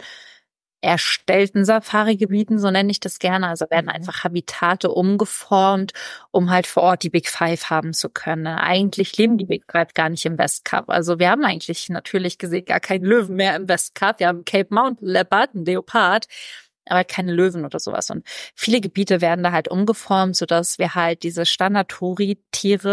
erstellten Safari-Gebieten, so nenne ich das gerne. Also werden einfach Habitate umgeformt, um halt vor Ort die Big Five haben zu können. Eigentlich leben die Big Five gar nicht im Westkap. Also wir haben eigentlich natürlich gesehen gar keinen Löwen mehr im Westkap. Wir haben Cape Mountain Leopard, einen Leopard, aber keine Löwen oder sowas. Und viele Gebiete werden da halt umgeformt, sodass wir halt diese Standard-Touri-Tiere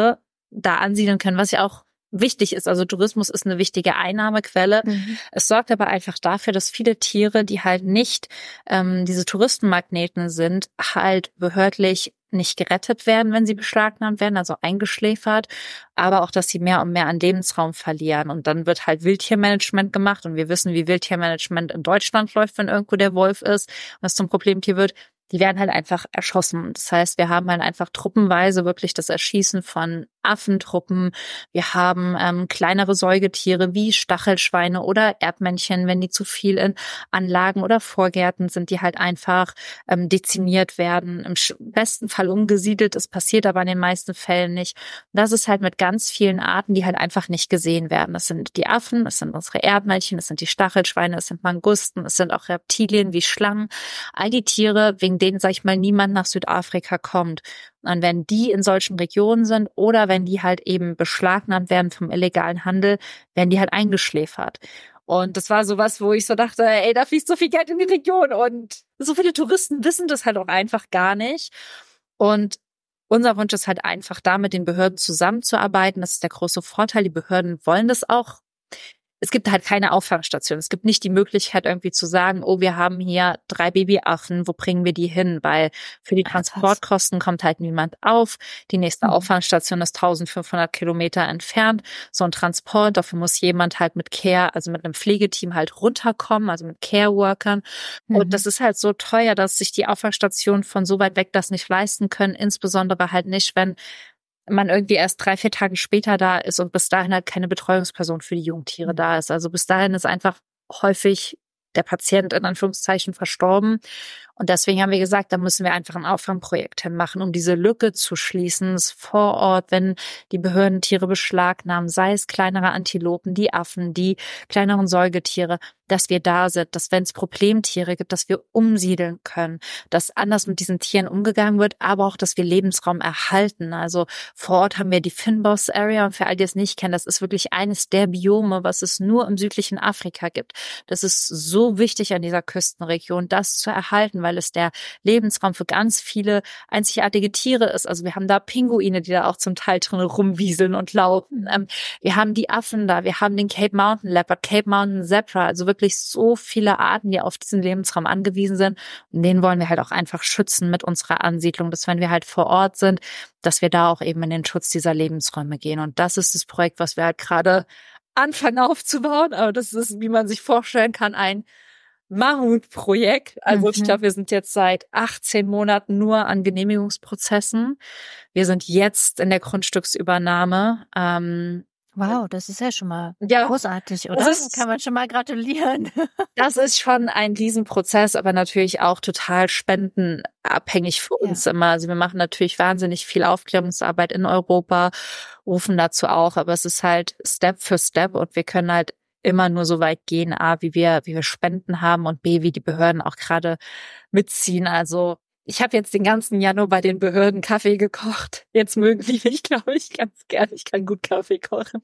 da ansiedeln können, was ja auch wichtig ist. Also Tourismus ist eine wichtige Einnahmequelle. Mhm. Es sorgt aber einfach dafür, dass viele Tiere, die halt nicht ähm, diese Touristenmagneten sind, halt behördlich nicht gerettet werden, wenn sie beschlagnahmt werden, also eingeschläfert, aber auch, dass sie mehr und mehr an Lebensraum verlieren. Und dann wird halt Wildtiermanagement gemacht und wir wissen, wie Wildtiermanagement in Deutschland läuft, wenn irgendwo der Wolf ist, was zum Problemtier wird. Die werden halt einfach erschossen. Das heißt, wir haben halt einfach truppenweise wirklich das Erschießen von Affentruppen. Wir haben ähm, kleinere Säugetiere wie Stachelschweine oder Erdmännchen, wenn die zu viel in Anlagen oder Vorgärten sind, die halt einfach ähm, dezimiert werden. Im besten Fall umgesiedelt. Das passiert aber in den meisten Fällen nicht. Und das ist halt mit ganz vielen Arten, die halt einfach nicht gesehen werden. Das sind die Affen, das sind unsere Erdmännchen, das sind die Stachelschweine, das sind Mangusten, das sind auch Reptilien wie Schlangen. All die Tiere, wegen denen, sag ich mal, niemand nach Südafrika kommt. Und wenn die in solchen Regionen sind oder wenn die halt eben beschlagnahmt werden vom illegalen Handel, werden die halt eingeschläfert. Und das war sowas, wo ich so dachte, ey, da fließt so viel Geld in die Region und so viele Touristen wissen das halt auch einfach gar nicht. Und unser Wunsch ist halt einfach, da mit den Behörden zusammenzuarbeiten. Das ist der große Vorteil. Die Behörden wollen das auch. Es gibt halt keine Auffangstation. Es gibt nicht die Möglichkeit irgendwie zu sagen, oh, wir haben hier drei Babyaffen, wo bringen wir die hin? Weil für die Transportkosten kommt halt niemand auf. Die nächste mhm. Auffangstation ist eintausendfünfhundert Kilometer entfernt. So ein Transport, dafür muss jemand halt mit Care, also mit einem Pflegeteam halt runterkommen, also mit Care-Workern. Mhm. Und das ist halt so teuer, dass sich die Auffangstation von so weit weg das nicht leisten können. Insbesondere halt nicht, wenn man irgendwie erst drei, vier Tage später da ist und bis dahin halt keine Betreuungsperson für die Jungtiere da ist. Also bis dahin ist einfach häufig der Patient in Anführungszeichen verstorben. Und deswegen haben wir gesagt, da müssen wir einfach ein Auffangprojekt hinmachen, um diese Lücke zu schließen, vor Ort, wenn die Behörden Tiere beschlagnahmen, sei es kleinere Antilopen, die Affen, die kleineren Säugetiere, dass wir da sind, dass wenn es Problemtiere gibt, dass wir umsiedeln können, dass anders mit diesen Tieren umgegangen wird, aber auch, dass wir Lebensraum erhalten. Also vor Ort haben wir die Fynbos Area und für all die es nicht kennen, das ist wirklich eines der Biome, was es nur im südlichen Afrika gibt. Das ist so wichtig an dieser Küstenregion, das zu erhalten, weil es der Lebensraum für ganz viele einzigartige Tiere ist. Also wir haben da Pinguine, die da auch zum Teil drin rumwieseln und laufen. Ähm, wir haben die Affen da, wir haben den Cape Mountain Leopard, Cape Mountain Zebra, also wirklich so viele Arten, die auf diesen Lebensraum angewiesen sind. Und den wollen wir halt auch einfach schützen mit unserer Ansiedlung, dass wenn wir halt vor Ort sind, dass wir da auch eben in den Schutz dieser Lebensräume gehen. Und das ist das Projekt, was wir halt gerade anfangen aufzubauen. Aber das ist, wie man sich vorstellen kann, ein Mammutprojekt. Also mhm. ich glaube, wir sind jetzt seit achtzehn Monaten nur an Genehmigungsprozessen. Wir sind jetzt in der Grundstücksübernahme. Ähm, Wow, das ist ja schon mal ja, großartig, oder? Das ist, kann man schon mal gratulieren. Das ist schon ein Riesenprozess, aber natürlich auch total spendenabhängig für uns ja. immer. Also wir machen natürlich wahnsinnig viel Aufklärungsarbeit in Europa, rufen dazu auch, aber es ist halt Step für Step und wir können halt immer nur so weit gehen, A, wie wir, wie wir Spenden haben und B, wie die Behörden auch gerade mitziehen. Also ich habe jetzt den ganzen Januar bei den Behörden Kaffee gekocht. Jetzt mögen die mich, glaube ich, ganz gerne. Ich kann gut Kaffee kochen.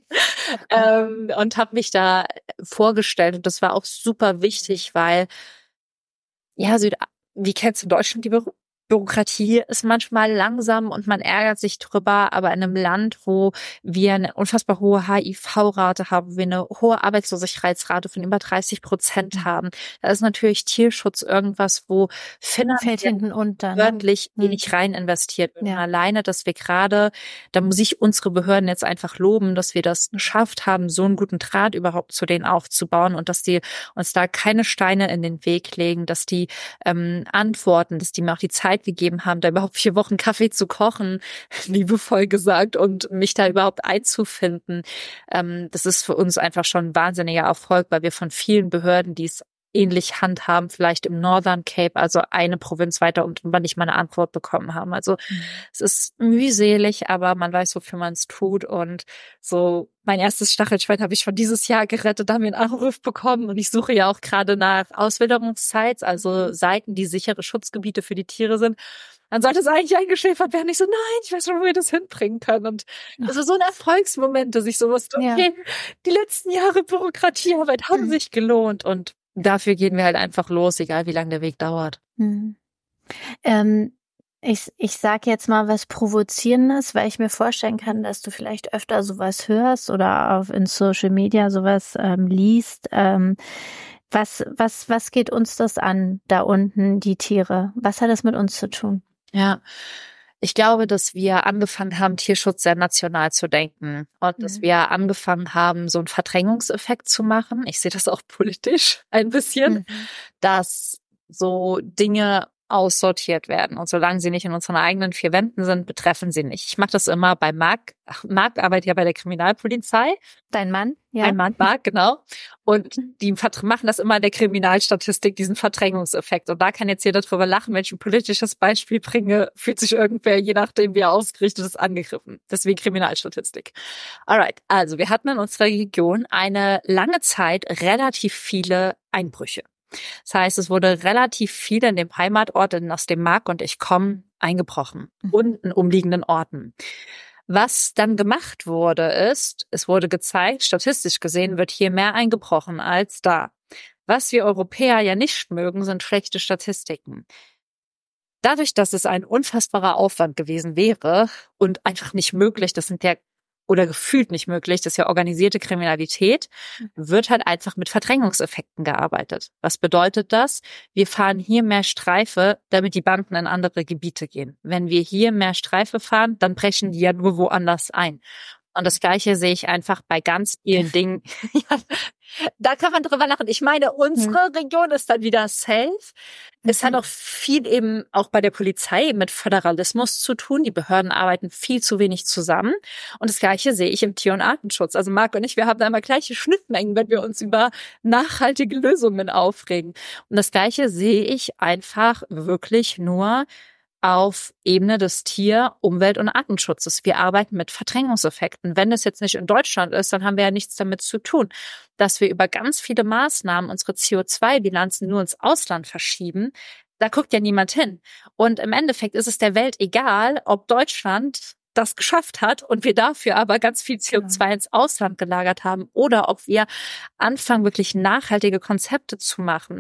ähm, und habe mich da vorgestellt. Und das war auch super wichtig, weil, ja, Süd wie kennst du Deutschland, die Bü Bürokratie ist manchmal langsam und man ärgert sich drüber, aber in einem Land, wo wir eine unfassbar hohe H I V-Rate haben, wo wir eine hohe Arbeitslosigkeitsrate von über dreißig Prozent haben, da ist natürlich Tierschutz irgendwas, wo finanziell hinten unter, wörtlich ne? wenig rein investiert wird. Ja. Und alleine, dass wir gerade, da muss ich unsere Behörden jetzt einfach loben, dass wir das geschafft haben, so einen guten Draht überhaupt zu denen aufzubauen und dass die uns da keine Steine in den Weg legen, dass die ähm, antworten, dass die mir auch die Zeit gegeben haben, da überhaupt vier Wochen Kaffee zu kochen, liebevoll gesagt, und mich da überhaupt einzufinden. Ähm, das ist für uns einfach schon ein wahnsinniger Erfolg, weil wir von vielen Behörden, die es ähnlich handhaben, vielleicht im Northern Cape, also eine Provinz weiter und wir nicht mal eine Antwort bekommen haben. Also mhm. es ist mühselig, aber man weiß, wofür man es tut. Und so mein erstes Stachelschwein habe ich schon dieses Jahr gerettet, da haben wir einen Anruf bekommen und ich suche ja auch gerade nach Auswilderungssites, also Seiten, die sichere Schutzgebiete für die Tiere sind. Dann sollte es eigentlich eingeschläfert werden. Ich so, nein, ich weiß schon, wo wir das hinbringen können. Und das war so ein Erfolgsmoment, dass ich so wusste, okay, ja. die letzten Jahre Bürokratiearbeit haben mhm. sich gelohnt und dafür gehen wir halt einfach los, egal wie lange der Weg dauert. Mhm. Ähm, Ich, ich sag jetzt mal was Provozierendes, weil ich mir vorstellen kann, dass du vielleicht öfter sowas hörst oder auf in Social Media sowas ähm, liest. Ähm, was, was, was geht uns das an, da unten, die Tiere? Was hat das mit uns zu tun? Ja, ich glaube, dass wir angefangen haben, Tierschutz sehr national zu denken und mhm. dass wir angefangen haben, so einen Verdrängungseffekt zu machen. Ich sehe das auch politisch ein bisschen, mhm. dass so Dinge aussortiert werden. Und solange sie nicht in unseren eigenen vier Wänden sind, betreffen sie nicht. Ich mache das immer bei Marc. Marc arbeitet ja bei der Kriminalpolizei. Dein Mann? Ja. Mein Mann, Marc, genau. Und die machen das immer in der Kriminalstatistik, diesen Verdrängungseffekt. Und da kann jetzt jeder drüber lachen, wenn ich ein politisches Beispiel bringe, fühlt sich irgendwer, je nachdem wie er ausgerichtet ist, angegriffen. Deswegen Kriminalstatistik. Alright, also wir hatten in unserer Region eine lange Zeit relativ viele Einbrüche. Das heißt, es wurde relativ viel in dem Heimatort, aus dem Marc und ich kommen, eingebrochen und in umliegenden Orten. Was dann gemacht wurde, ist, es wurde gezeigt, statistisch gesehen wird hier mehr eingebrochen als da. Was wir Europäer ja nicht mögen, sind schlechte Statistiken. Dadurch, dass es ein unfassbarer Aufwand gewesen wäre und einfach nicht möglich, das sind ja oder gefühlt nicht möglich, das ist ja organisierte Kriminalität, wird halt einfach mit Verdrängungseffekten gearbeitet. Was bedeutet das? Wir fahren hier mehr Streife, damit die Banden in andere Gebiete gehen. Wenn wir hier mehr Streife fahren, dann brechen die ja nur woanders ein. Und das Gleiche sehe ich einfach bei ganz vielen Dingen. Ja, da kann man drüber lachen. Ich meine, unsere mhm. Region ist dann wieder safe. Mhm. Es hat auch viel eben auch bei der Polizei mit Föderalismus zu tun. Die Behörden arbeiten viel zu wenig zusammen. Und das Gleiche sehe ich im Tier- und Artenschutz. Also Marc und ich, wir haben da immer gleiche Schnittmengen, wenn wir uns über nachhaltige Lösungen aufregen. Und das Gleiche sehe ich einfach wirklich nur auf Ebene des Tier-, Umwelt- und Artenschutzes. Wir arbeiten mit Verdrängungseffekten. Wenn es jetzt nicht in Deutschland ist, dann haben wir ja nichts damit zu tun. Dass wir über ganz viele Maßnahmen unsere C O zwei Bilanzen nur ins Ausland verschieben, da guckt ja niemand hin. Und im Endeffekt ist es der Welt egal, ob Deutschland das geschafft hat und wir dafür aber ganz viel C O zwei ins Ausland gelagert haben oder ob wir anfangen, wirklich nachhaltige Konzepte zu machen,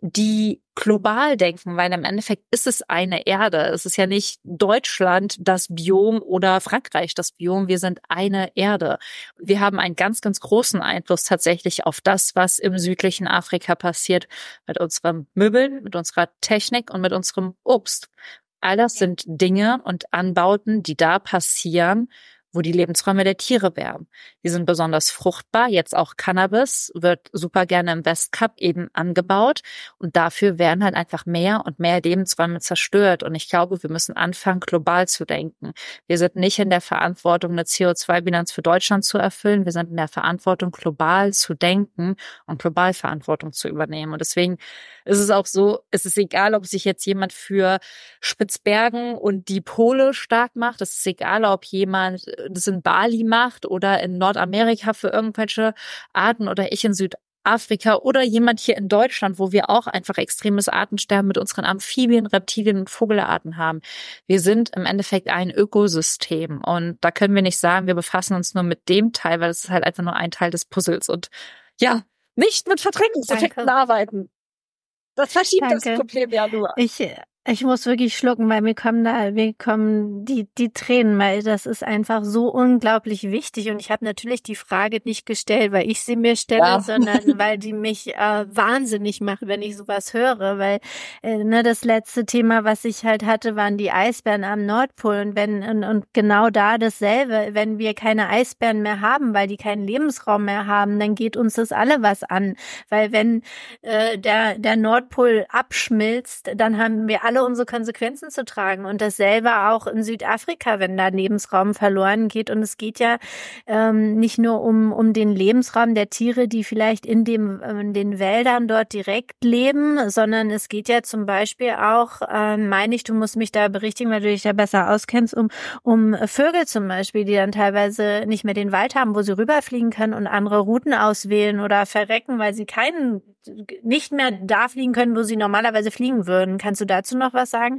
die global denken, weil im Endeffekt ist es eine Erde. Es ist ja nicht Deutschland das Biom oder Frankreich das Biom. Wir sind eine Erde. Wir haben einen ganz, ganz großen Einfluss tatsächlich auf das, was im südlichen Afrika passiert mit unseren Möbeln, mit unserer Technik und mit unserem Obst. All das sind Dinge und Anbauten, die da passieren, wo die Lebensräume der Tiere wären. Die sind besonders fruchtbar. Jetzt auch Cannabis wird super gerne im Westkap eben angebaut. Und dafür werden halt einfach mehr und mehr Lebensräume zerstört. Und ich glaube, wir müssen anfangen, global zu denken. Wir sind nicht in der Verantwortung, eine C O zwei Bilanz für Deutschland zu erfüllen. Wir sind in der Verantwortung, global zu denken und global Verantwortung zu übernehmen. Und deswegen ist es auch so, es ist egal, ob sich jetzt jemand für Spitzbergen und die Pole stark macht. Es ist egal, ob jemand das in Bali macht oder in Nordamerika für irgendwelche Arten oder ich in Südafrika oder jemand hier in Deutschland, wo wir auch einfach extremes Artensterben mit unseren Amphibien, Reptilien und Vogelarten haben. Wir sind im Endeffekt ein Ökosystem und da können wir nicht sagen, wir befassen uns nur mit dem Teil, weil es ist halt einfach nur ein Teil des Puzzles und ja, nicht mit Verdrängungseffekten arbeiten. Das verschiebt Danke. Das Problem ja nur. Ich Ich muss wirklich schlucken, weil mir kommen da, mir kommen die die Tränen, weil das ist einfach so unglaublich wichtig. Und ich habe natürlich die Frage nicht gestellt, weil ich sie mir stelle, ja. sondern weil die mich äh, wahnsinnig macht, wenn ich sowas höre. Weil äh, ne, das letzte Thema, was ich halt hatte, waren die Eisbären am Nordpol. Und wenn und, und genau da dasselbe, wenn wir keine Eisbären mehr haben, weil die keinen Lebensraum mehr haben, dann geht uns das alle was an. Weil wenn äh, der der Nordpol abschmilzt, dann haben wir alle unsere Konsequenzen zu tragen. Und dasselbe auch in Südafrika, wenn da Lebensraum verloren geht. Und es geht ja ähm, nicht nur um um den Lebensraum der Tiere, die vielleicht in dem in den Wäldern dort direkt leben, sondern es geht ja zum Beispiel auch, äh, meine ich, du musst mich da berichtigen, weil du dich ja besser auskennst, um um Vögel zum Beispiel, die dann teilweise nicht mehr den Wald haben, wo sie rüberfliegen können und andere Routen auswählen oder verrecken, weil sie keinen nicht mehr da fliegen können, wo sie normalerweise fliegen würden. Kannst du dazu noch was sagen?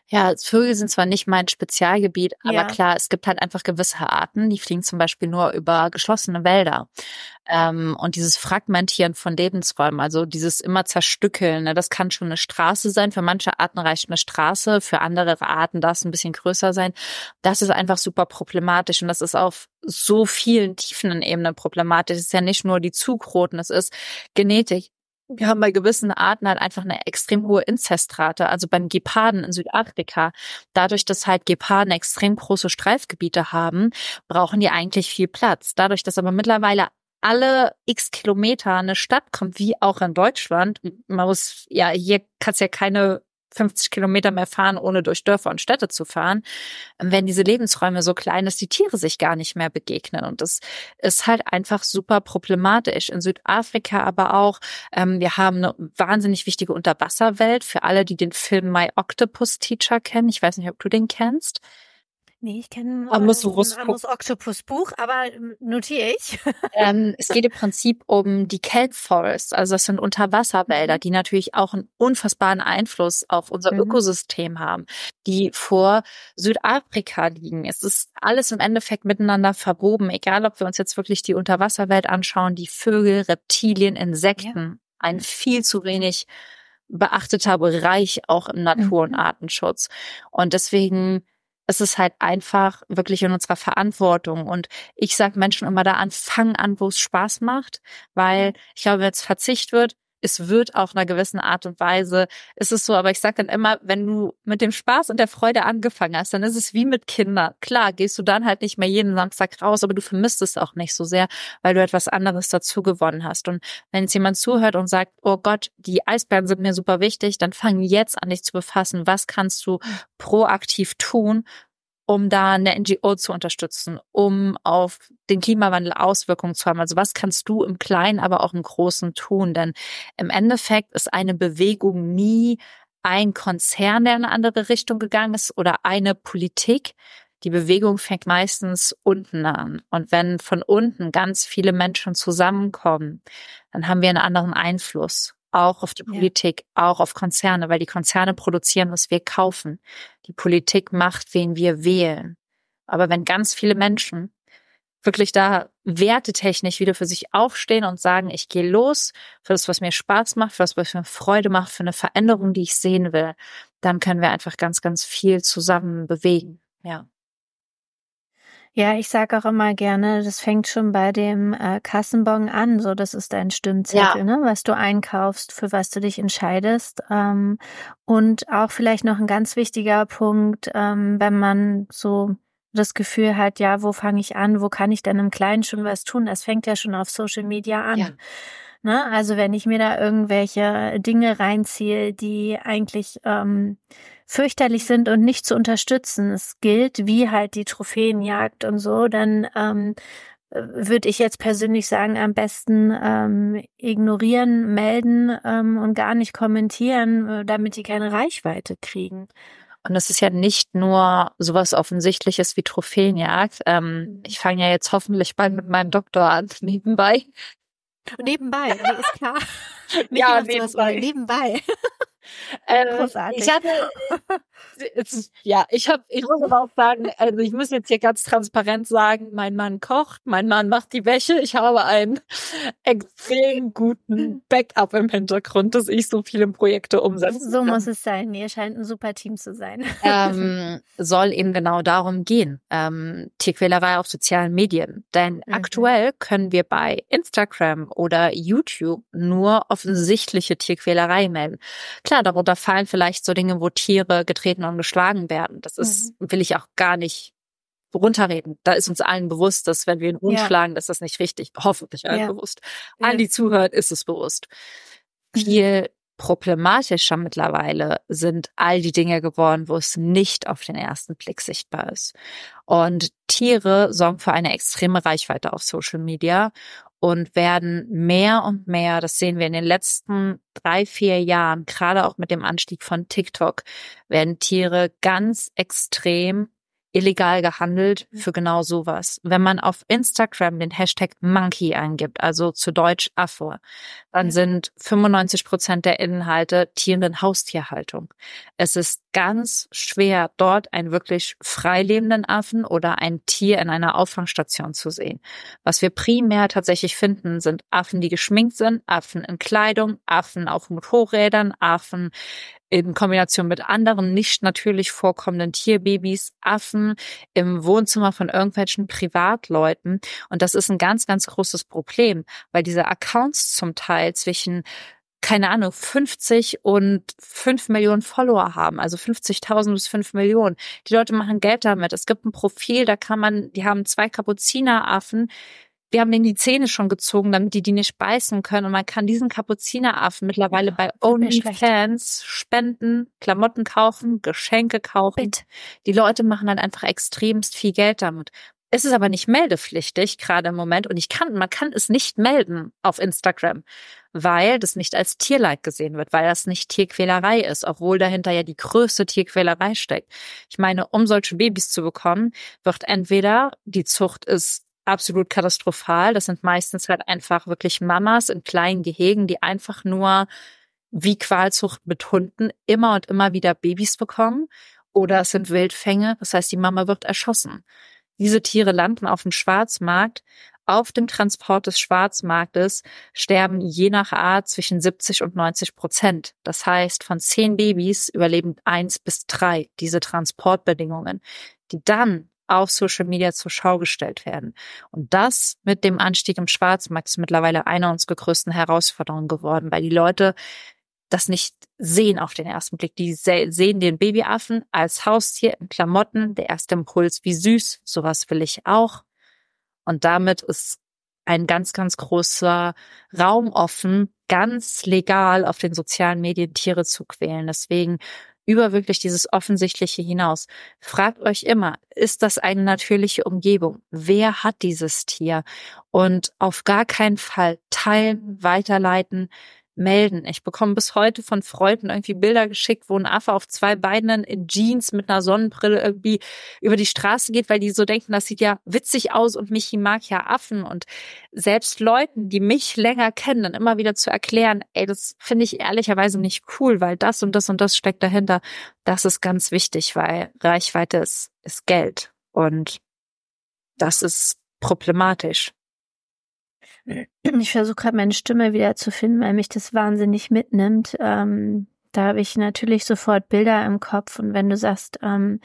Ja, Vögel sind zwar nicht mein Spezialgebiet, aber Ja. klar, es gibt halt einfach gewisse Arten, die fliegen zum Beispiel nur über geschlossene Wälder. Ähm, und dieses Fragmentieren von Lebensräumen, also dieses immer Zerstückeln, ne, das kann schon eine Straße sein. Für manche Arten reicht eine Straße, für andere Arten darf es ein bisschen größer sein. Das ist einfach super problematisch und das ist auf so vielen tiefen Ebenen problematisch. Es ist ja nicht nur die Zugrouten, es ist Genetik. Wir haben bei gewissen Arten halt einfach eine extrem hohe Inzestrate. Also beim Geparden in Südafrika, dadurch, dass halt Geparden extrem große Streifgebiete haben, brauchen die eigentlich viel Platz. Dadurch, dass aber mittlerweile alle x Kilometer eine Stadt kommt, wie auch in Deutschland, man muss, ja, hier kannst ja keine fünfzig Kilometer mehr fahren, ohne durch Dörfer und Städte zu fahren, wenn diese Lebensräume so klein, dass die Tiere sich gar nicht mehr begegnen. Und das ist halt einfach super problematisch. In Südafrika aber auch, ähm, wir haben eine wahnsinnig wichtige Unterwasserwelt. Für alle, die den Film My Octopus Teacher kennen, ich weiß nicht, ob du den kennst. Nee, ich kenne Amos äh, ein Amos Octopus Buch, aber notiere ich. ähm, es geht im Prinzip um die Kelp Forests, also das sind Unterwasserwälder, Mhm. die natürlich auch einen unfassbaren Einfluss auf unser Mhm. Ökosystem haben, die vor Südafrika liegen. Es ist alles im Endeffekt miteinander verwoben, egal ob wir uns jetzt wirklich die Unterwasserwelt anschauen, die Vögel, Reptilien, Insekten, ein viel zu wenig beachteter Bereich auch im Natur- und Mhm. Artenschutz. Und deswegen ist es halt einfach wirklich in unserer Verantwortung. Und ich sage Menschen immer da an, fang an, wo es Spaß macht, weil ich glaube, wenn es Verzicht wird, es wird auf einer gewissen Art und Weise, ist es so, aber ich sage dann immer, wenn du mit dem Spaß und der Freude angefangen hast, dann ist es wie mit Kindern. Klar, gehst du dann halt nicht mehr jeden Samstag raus, aber du vermisst es auch nicht so sehr, weil du etwas anderes dazu gewonnen hast. Und wenn jetzt jemand zuhört und sagt, oh Gott, die Eisbären sind mir super wichtig, dann fang jetzt an, dich zu befassen. Was kannst du proaktiv tun, um da eine N G O zu unterstützen, um auf den Klimawandel Auswirkungen zu haben? Also was kannst du im Kleinen, aber auch im Großen tun? Denn im Endeffekt ist eine Bewegung nie ein Konzern, der in eine andere Richtung gegangen ist oder eine Politik. Die Bewegung fängt meistens unten an. Und wenn von unten ganz viele Menschen zusammenkommen, dann haben wir einen anderen Einfluss. Auch auf die Ja. Politik, auch auf Konzerne, weil die Konzerne produzieren, was wir kaufen. Die Politik macht, wen wir wählen. Aber wenn ganz viele Menschen wirklich da wertetechnisch wieder für sich aufstehen und sagen, ich gehe los für das, was mir Spaß macht, für das, was mir Freude macht, für eine Veränderung, die ich sehen will, dann können wir einfach ganz, ganz viel zusammen bewegen. Ja. Ja, ich sage auch immer gerne, das fängt schon bei dem äh, Kassenbon an, so das ist dein Stimmzettel, Ja. ne, was du einkaufst, für was du dich entscheidest. Ähm, und auch vielleicht noch ein ganz wichtiger Punkt, ähm, wenn man so das Gefühl hat, ja, wo fange ich an, wo kann ich denn im Kleinen schon was tun? Das fängt ja schon auf Social Media an. Ja. Ne? Also wenn ich mir da irgendwelche Dinge reinziehe, die eigentlich ähm, fürchterlich sind und nicht zu unterstützen, es gilt wie halt die Trophäenjagd und so, dann ähm, würde ich jetzt persönlich sagen, am besten ähm, ignorieren, melden ähm, und gar nicht kommentieren, äh, damit die keine Reichweite kriegen. Und es ist ja nicht nur sowas Offensichtliches wie Trophäenjagd. Ähm, ich fange ja jetzt hoffentlich bald mit meinem Doktor an, nebenbei. Nebenbei, nee, ist klar. Nicht Ja, noch sowas, aber nebenbei. Ähm, Großartig. ich hatte, es- ja, ich habe, ich muss aber auch sagen, also ich muss jetzt hier ganz transparent sagen, mein Mann kocht, mein Mann macht die Wäsche. Ich habe einen extrem guten Backup im Hintergrund, dass ich so viele Projekte umsetze. So muss es sein. Ihr scheint ein super Team zu sein. ähm, soll eben genau darum gehen. Ähm, Tierquälerei auf sozialen Medien. Denn Mhm. aktuell können wir bei Instagram oder YouTube nur offensichtliche Tierquälerei melden. Klar, darunter fallen vielleicht so Dinge, wo Tiere getreten und geschlagen werden. Das ist, will ich auch gar nicht runterreden. Da ist uns allen bewusst, dass wenn wir einen Hund Ja. schlagen, dass das nicht richtig, hoffentlich allen Ja. bewusst. Ja. Allen, die zuhören, ist es bewusst. Viel problematischer mittlerweile sind all die Dinge geworden, wo es nicht auf den ersten Blick sichtbar ist. Und Tiere sorgen für eine extreme Reichweite auf Social Media und werden mehr und mehr, das sehen wir in den letzten drei, vier Jahren, gerade auch mit dem Anstieg von TikTok, werden Tiere ganz extrem illegal gehandelt für genau sowas. Wenn man auf Instagram den Hashtag Monkey eingibt, also zu Deutsch Affe, dann ja. sind fünfundneunzig Prozent der Inhalte Tiere in Haustierhaltung. Es ist ganz schwer, dort einen wirklich freilebenden Affen oder ein Tier in einer Auffangstation zu sehen. Was wir primär tatsächlich finden, sind Affen, die geschminkt sind, Affen in Kleidung, Affen auf Motorrädern, Affen in Kombination mit anderen nicht natürlich vorkommenden Tierbabys, Affen im Wohnzimmer von irgendwelchen Privatleuten. Und das ist ein ganz, ganz großes Problem, weil diese Accounts zum Teil zwischen, keine Ahnung, fünfzig und fünf Millionen Follower haben, also fünfzigtausend bis fünf Millionen. Die Leute machen Geld damit. Es gibt ein Profil, da kann man, die haben zwei Kapuzineraffen. Wir haben denen die Zähne schon gezogen, damit die die nicht beißen können. Und man kann diesen Kapuzineraffen mittlerweile ja, bei OnlyFans spenden, Klamotten kaufen, Geschenke kaufen. Bitte. Die Leute machen dann einfach extremst viel Geld damit. Es ist aber nicht meldepflichtig, gerade im Moment. Und ich kann, man kann es nicht melden auf Instagram, weil das nicht als Tierleid gesehen wird, weil das nicht Tierquälerei ist, obwohl dahinter ja die größte Tierquälerei steckt. Ich meine, um solche Babys zu bekommen, wird entweder die Zucht ist absolut katastrophal. Das sind meistens halt einfach wirklich Mamas in kleinen Gehegen, die einfach nur wie Qualzucht mit Hunden immer und immer wieder Babys bekommen. Oder es sind Wildfänge, das heißt, die Mama wird erschossen. Diese Tiere landen auf dem Schwarzmarkt. Auf dem Transport des Schwarzmarktes sterben je nach Art zwischen siebzig und neunzig Prozent. Das heißt, von zehn Babys überleben eins bis drei diese Transportbedingungen, die dann auf Social Media zur Schau gestellt werden. Und das mit dem Anstieg im Schwarzmarkt ist mittlerweile eine unserer größten Herausforderungen geworden, weil die Leute das nicht sehen auf den ersten Blick. Die sehen den Babyaffen als Haustier in Klamotten. Der erste Impuls, wie süß, sowas will ich auch. Und damit ist ein ganz, ganz großer Raum offen, ganz legal auf den sozialen Medien Tiere zu quälen. Deswegen über wirklich dieses Offensichtliche hinaus. Fragt euch immer, ist das eine natürliche Umgebung? Wer hat dieses Tier? Und auf gar keinen Fall teilen, weiterleiten, melden. Ich bekomme bis heute von Freunden irgendwie Bilder geschickt, wo ein Affe auf zwei Beinen in Jeans mit einer Sonnenbrille irgendwie über die Straße geht, weil die so denken, das sieht ja witzig aus und Michi mag ja Affen. Und selbst Leuten, die mich länger kennen, dann immer wieder zu erklären, ey, das finde ich ehrlicherweise nicht cool, weil das und das und das steckt dahinter. Das ist ganz wichtig, weil Reichweite ist, ist Geld. Und das ist problematisch. Ich versuche gerade meine Stimme wieder zu finden, weil mich das wahnsinnig mitnimmt. Ähm, da habe ich natürlich sofort Bilder im Kopf. Und wenn du sagst, ähm,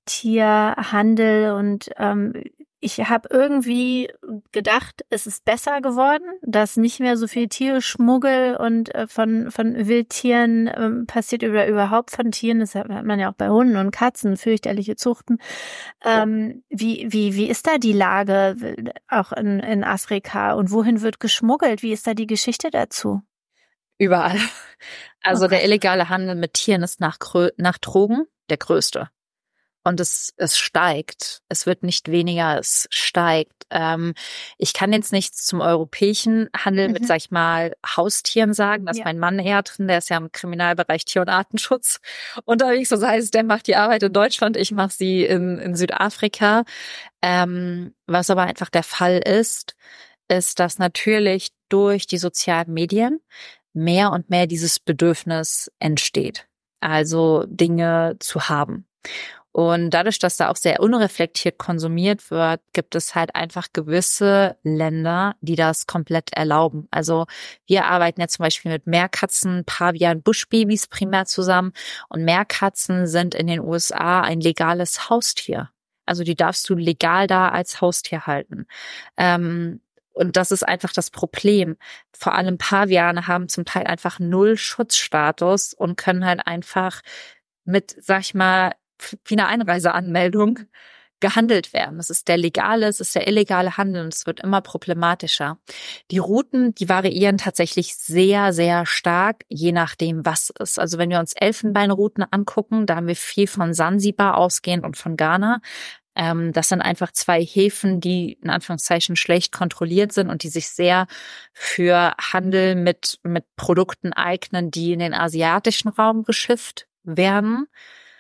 Tierhandel und ähm, ich habe irgendwie gedacht, es ist besser geworden, dass nicht mehr so viel Tierschmuggel und äh, von von Wildtieren ähm, passiert oder überhaupt von Tieren. Das hat man ja auch bei Hunden und Katzen, fürchterliche Zuchten. Ähm, wie wie wie ist da die Lage auch in in Afrika und wohin wird geschmuggelt? Wie ist da die Geschichte dazu? Überall. Also Oh der Gott. illegale Handel mit Tieren ist nach Grö- nach Drogen der größte. Und es, es steigt. Es wird nicht weniger, es steigt. Ähm, ich kann jetzt nichts zum europäischen Handel Mhm. mit, sag ich mal, Haustieren sagen. Da ist Ja. mein Mann eher drin, der ist ja im Kriminalbereich Tier- und Artenschutz unterwegs. Das heißt, der macht die Arbeit in Deutschland, ich mache sie in, in Südafrika. Ähm, was aber einfach der Fall ist, ist, dass natürlich durch die sozialen Medien mehr und mehr dieses Bedürfnis entsteht. Also Dinge zu haben. Und dadurch, dass da auch sehr unreflektiert konsumiert wird, gibt es halt einfach gewisse Länder, die das komplett erlauben. Also wir arbeiten ja zum Beispiel mit Meerkatzen, Pavian, Buschbabys primär zusammen. Und Meerkatzen sind in den U S A ein legales Haustier. Also die darfst du legal da als Haustier halten. Ähm, und das ist einfach das Problem. Vor allem Paviane haben zum Teil einfach null Schutzstatus und können halt einfach mit, sag ich mal, wie eine Einreiseanmeldung gehandelt werden. Es ist der legale, es ist der illegale Handel und es wird immer problematischer. Die Routen, die variieren tatsächlich sehr, sehr stark, je nachdem, was ist. Also wenn wir uns Elfenbeinrouten angucken, da haben wir viel von Sansibar ausgehend und von Ghana. Ähm, das sind einfach zwei Häfen, die in Anführungszeichen schlecht kontrolliert sind und die sich sehr für Handel mit, mit Produkten eignen, die in den asiatischen Raum geschifft werden.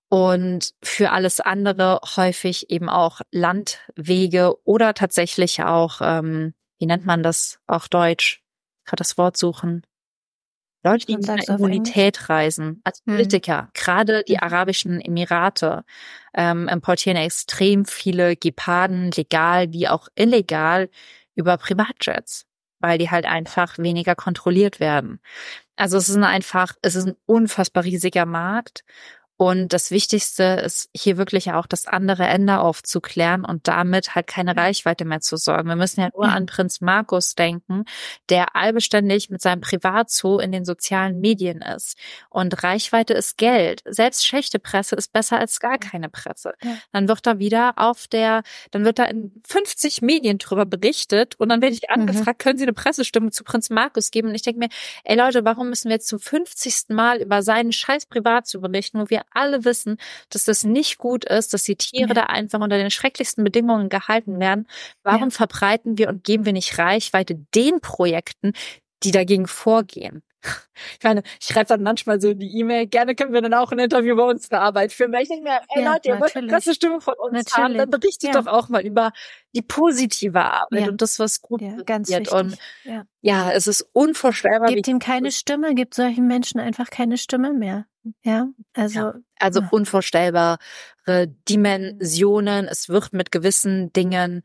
Und für alles andere häufig eben auch Landwege oder tatsächlich auch, ähm, wie nennt man das auf Deutsch? Ich kann das Wort suchen. Leute, die mit einer Immunität reisen, als Politiker, hm. gerade die Arabischen Emirate, ähm, importieren extrem viele Geparden, legal wie auch illegal, über Privatjets, weil die halt einfach weniger kontrolliert werden. Also es ist einfach, es ist ein unfassbar riesiger Markt. Und das Wichtigste ist hier wirklich auch das andere Ende aufzuklären und damit halt keine Reichweite mehr zu sorgen. Wir müssen ja nur an Prinz Markus denken, der allbeständig mit seinem Privatzoo in den sozialen Medien ist. Und Reichweite ist Geld. Selbst schlechte Presse ist besser als gar keine Presse. Ja. Dann wird da wieder auf der, dann wird da in fünfzig Medien drüber berichtet und dann werde ich angefragt, mhm. können Sie eine Pressestimme zu Prinz Markus geben? Und ich denke mir, ey Leute, warum müssen wir jetzt zum fünfzigsten Mal über seinen scheiß Privatzoo berichten, wo wir alle wissen, dass das nicht gut ist, dass die Tiere ja. da einfach unter den schrecklichsten Bedingungen gehalten werden. Warum ja. verbreiten wir und geben wir nicht Reichweite den Projekten, die dagegen vorgehen? Ich meine, ich schreibe dann manchmal so die E-Mail, gerne können wir dann auch ein Interview über unsere Arbeit führen, weil ich denke mir, ey ja, Leute, ihr wollt eine krasse Stimme von uns natürlich. haben, dann berichtet ja. doch auch mal über die positive Arbeit ja. und das, was gut ja, ganz wird. Und ja. ja, es ist unvorstellbar. Gebt ihm keine Stimme, gibt solchen Menschen einfach keine Stimme mehr. Ja, also. Ja, also ja. unvorstellbare Dimensionen. Es wird mit gewissen Dingen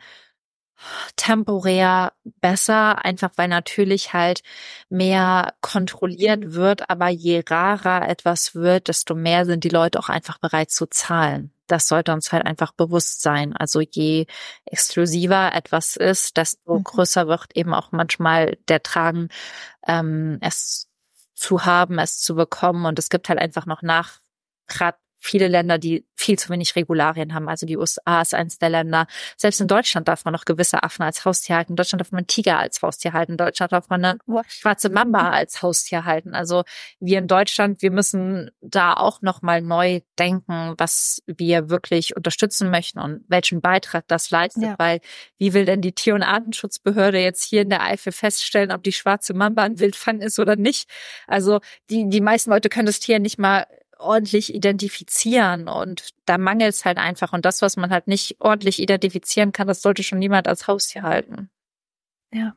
temporär besser, einfach weil natürlich halt mehr kontrolliert wird, aber je rarer etwas wird, desto mehr sind die Leute auch einfach bereit zu zahlen. Das sollte uns halt einfach bewusst sein. Also je exklusiver etwas ist, desto mhm. größer wird eben auch manchmal der Drang, ähm, es zu haben, es zu bekommen. Und es gibt halt einfach noch nach, gerade viele Länder, die viel zu wenig Regularien haben. Also die U S A ist eines der Länder. Selbst in Deutschland darf man noch gewisse Affen als Haustier halten. In Deutschland darf man einen Tiger als Haustier halten. In Deutschland darf man eine schwarze Mamba als Haustier halten. Also wir in Deutschland, wir müssen da auch noch mal neu denken, was wir wirklich unterstützen möchten und welchen Beitrag das leistet. Ja. Weil wie will denn die Tier- und Artenschutzbehörde jetzt hier in der Eifel feststellen, ob die schwarze Mamba ein Wildfang ist oder nicht? Also die, die meisten Leute können das Tier nicht mal ordentlich identifizieren und da mangelt es halt einfach und das, was man halt nicht ordentlich identifizieren kann, das sollte schon niemand als Haustier halten. Ja.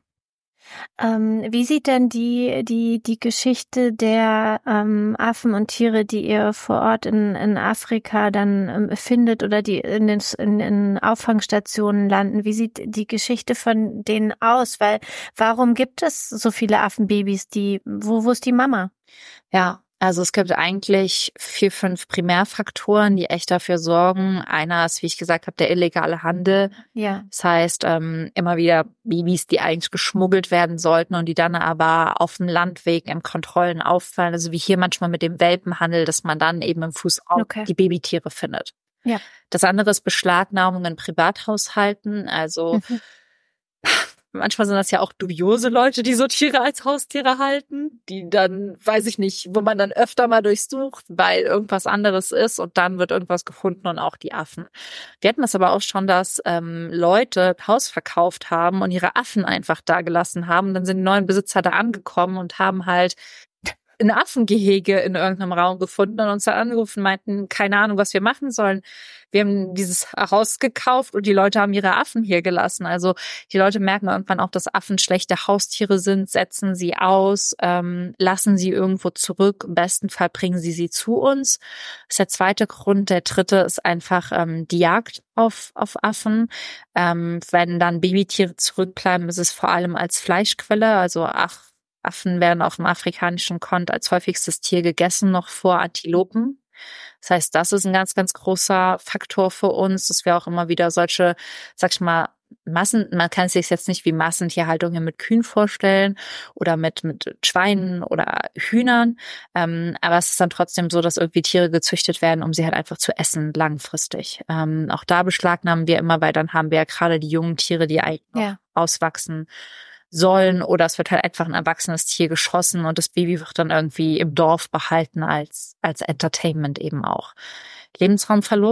Ähm, wie sieht denn die die die Geschichte der ähm, Affen und Tiere, die ihr vor Ort in in Afrika dann ähm, findet oder die in den in, in Auffangstationen landen? Wie sieht die Geschichte von denen aus? Weil warum gibt es so viele Affenbabys? Die wo wo ist die Mama? Ja. Also es gibt eigentlich vier, fünf Primärfaktoren, die echt dafür sorgen. Einer ist, wie ich gesagt habe, der illegale Handel. Ja. Das heißt, ähm, immer wieder Babys, die eigentlich geschmuggelt werden sollten und die dann aber auf dem Landweg in Kontrollen auffallen. Also wie hier manchmal mit dem Welpenhandel, dass man dann eben im Fuß auch okay. die Babytiere findet. Ja. Das andere ist Beschlagnahmung in Privathaushalten. Also mhm. manchmal sind das ja auch dubiose Leute, die so Tiere als Haustiere halten, die dann, weiß ich nicht, wo man dann öfter mal durchsucht, weil irgendwas anderes ist und dann wird irgendwas gefunden und auch die Affen. Wir hatten das aber auch schon, dass ähm, Leute Haus verkauft haben und ihre Affen einfach da gelassen haben. Dann sind die neuen Besitzer da angekommen und haben halt ein Affengehege in irgendeinem Raum gefunden und uns dann angerufen, meinten, keine Ahnung, was wir machen sollen. Wir haben dieses Haus gekauft und die Leute haben ihre Affen hier gelassen. Also die Leute merken irgendwann auch, dass Affen schlechte Haustiere sind, setzen sie aus, ähm, lassen sie irgendwo zurück. Im besten Fall bringen sie sie zu uns. Das ist der zweite Grund. Der dritte ist einfach ähm, die Jagd auf auf Affen. Ähm, wenn dann Babytiere zurückbleiben, ist es vor allem als Fleischquelle, also ach, Affen werden auf dem afrikanischen Kontinent als häufigstes Tier gegessen, noch vor Antilopen. Das heißt, das ist ein ganz, ganz großer Faktor für uns, dass wir auch immer wieder solche, sag ich mal, Massen, man kann es sich jetzt nicht wie Massentierhaltung hier mit Kühen vorstellen oder mit mit Schweinen oder Hühnern, ähm, aber es ist dann trotzdem so, dass irgendwie Tiere gezüchtet werden, um sie halt einfach zu essen langfristig. Ähm, auch da beschlagnahmen wir immer, weil dann haben wir ja gerade die jungen Tiere, die eigentlich ja. auswachsen sollen, oder es wird halt einfach ein erwachsenes Tier geschossen und das Baby wird dann irgendwie im Dorf behalten als als Entertainment eben auch. Lebensraumverlust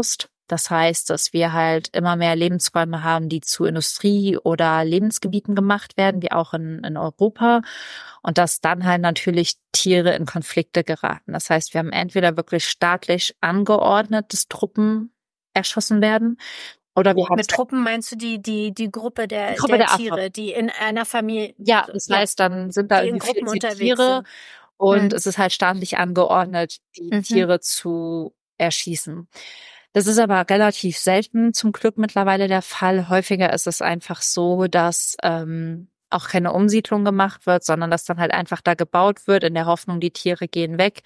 Das heißt, dass wir halt immer mehr Lebensräume haben, die zu Industrie- oder Lebensgebieten gemacht werden, wie auch in, in Europa. Und dass dann halt natürlich Tiere in Konflikte geraten. Das heißt, wir haben entweder wirklich staatlich angeordnetes Truppen erschossen werden, oder wir haben Mit Truppen meinst du die die die Gruppe der die Gruppe der der Tiere, Afro. die in einer Familie, Ja, das ja, heißt, dann sind da die in irgendwie Gruppen vierzig unterwegs Tiere sind. und Mhm. es ist halt staatlich angeordnet, die Mhm. Tiere zu erschießen. Das ist aber relativ selten zum Glück mittlerweile der Fall. Häufiger ist es einfach so, dass ähm, auch keine Umsiedlung gemacht wird, sondern dass dann halt einfach da gebaut wird in der Hoffnung, die Tiere gehen weg.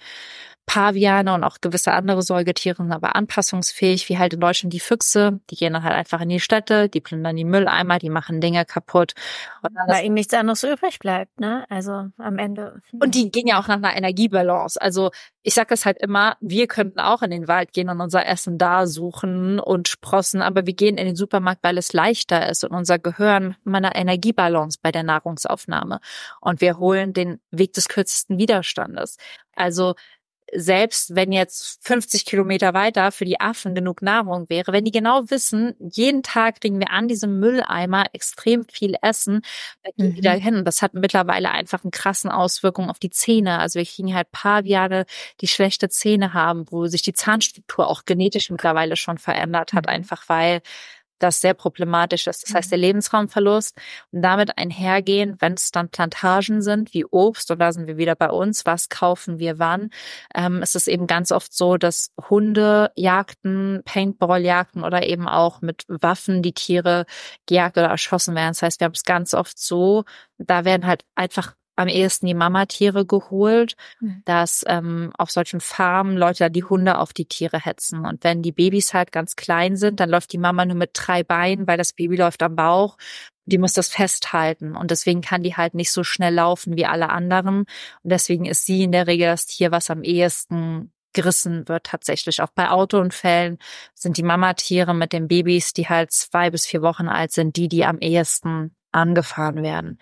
Paviane und auch gewisse andere Säugetiere sind aber anpassungsfähig, wie halt in Deutschland die Füchse. Die gehen dann halt einfach in die Städte, die plündern die Mülleimer, die machen Dinge kaputt. Und dann Weil ihm nichts anderes übrig bleibt, ne? Also am Ende. Und die gehen ja auch nach einer Energiebalance. Also ich sage das halt immer, wir könnten auch in den Wald gehen und unser Essen da suchen und sprossen, aber wir gehen in den Supermarkt, weil es leichter ist und unser Gehirn hat eine Energiebalance bei der Nahrungsaufnahme. Und wir holen den Weg des kürzesten Widerstandes. Also selbst wenn jetzt fünfzig Kilometer weiter für die Affen genug Nahrung wäre, wenn die genau wissen, jeden Tag kriegen wir an diesem Mülleimer extrem viel Essen, dann gehen die da hin. Und das hat mittlerweile einfach einen krassen Auswirkungen auf die Zähne. Also wir kriegen halt Paviane, die schlechte Zähne haben, wo sich die Zahnstruktur auch genetisch mittlerweile schon verändert hat, einfach weil das sehr problematisch ist. Das heißt, der Lebensraumverlust und damit einhergehen, wenn es dann Plantagen sind, wie Obst, und da sind wir wieder bei uns, was kaufen wir wann, ähm, ist es eben ganz oft so, dass Hundejagden, Paintballjagden oder eben auch mit Waffen die Tiere gejagt oder erschossen werden. Das heißt, wir haben es ganz oft so, da werden halt einfach am ehesten die Mamatiere geholt, mhm. dass ähm, auf solchen Farmen Leute die Hunde auf die Tiere hetzen. Und wenn die Babys halt ganz klein sind, dann läuft die Mama nur mit drei Beinen, weil das Baby läuft am Bauch. Die muss das festhalten. Und deswegen kann die halt nicht so schnell laufen wie alle anderen. Und deswegen ist sie in der Regel das Tier, was am ehesten gerissen wird tatsächlich. Auch bei Autounfällen sind die Mamatiere mit den Babys, die halt zwei bis vier Wochen alt sind, die, die am ehesten angefahren werden.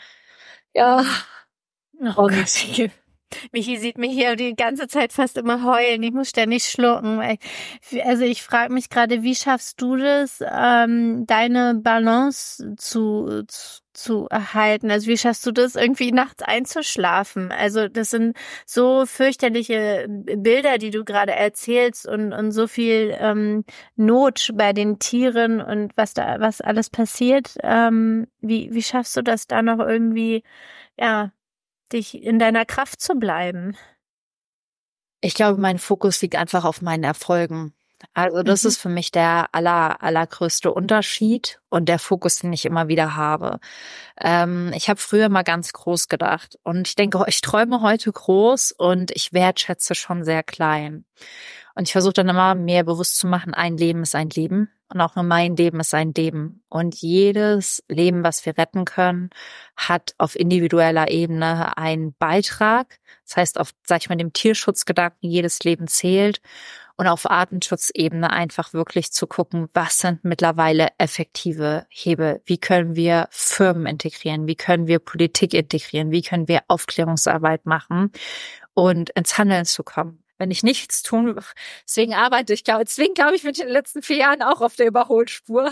Ja. Oh Gott. Michi sieht mich hier die ganze Zeit fast immer heulen. Ich muss ständig schlucken. Also ich frage mich gerade, wie schaffst du das, ähm, deine Balance zu, zu zu erhalten? Also wie schaffst du das, irgendwie nachts einzuschlafen? Also das sind so fürchterliche Bilder, die du gerade erzählst und und so viel ähm, Not bei den Tieren und was da was alles passiert. Ähm, wie wie schaffst du das da noch irgendwie, ja, dich in deiner Kraft zu bleiben? Ich glaube, mein Fokus liegt einfach auf meinen Erfolgen. Also das mhm. ist für mich der aller, allergrößte Unterschied und der Fokus, den ich immer wieder habe. Ähm, ich habe früher mal ganz groß gedacht und ich denke, ich träume heute groß und ich wertschätze schon sehr klein. Und ich versuche dann immer mehr bewusst zu machen, ein Leben ist ein Leben und auch nur mein Leben ist ein Leben. Und jedes Leben, was wir retten können, hat auf individueller Ebene einen Beitrag. Das heißt, auf, sag ich mal, dem Tierschutzgedanken, jedes Leben zählt. Und auf Artenschutzebene einfach wirklich zu gucken, was sind mittlerweile effektive Hebel? Wie können wir Firmen integrieren? Wie können wir Politik integrieren? Wie können wir Aufklärungsarbeit machen und ins Handeln zu kommen? Wenn ich nichts tun, deswegen arbeite ich, glaube deswegen glaube ich, bin ich in den letzten vier Jahren auch auf der Überholspur.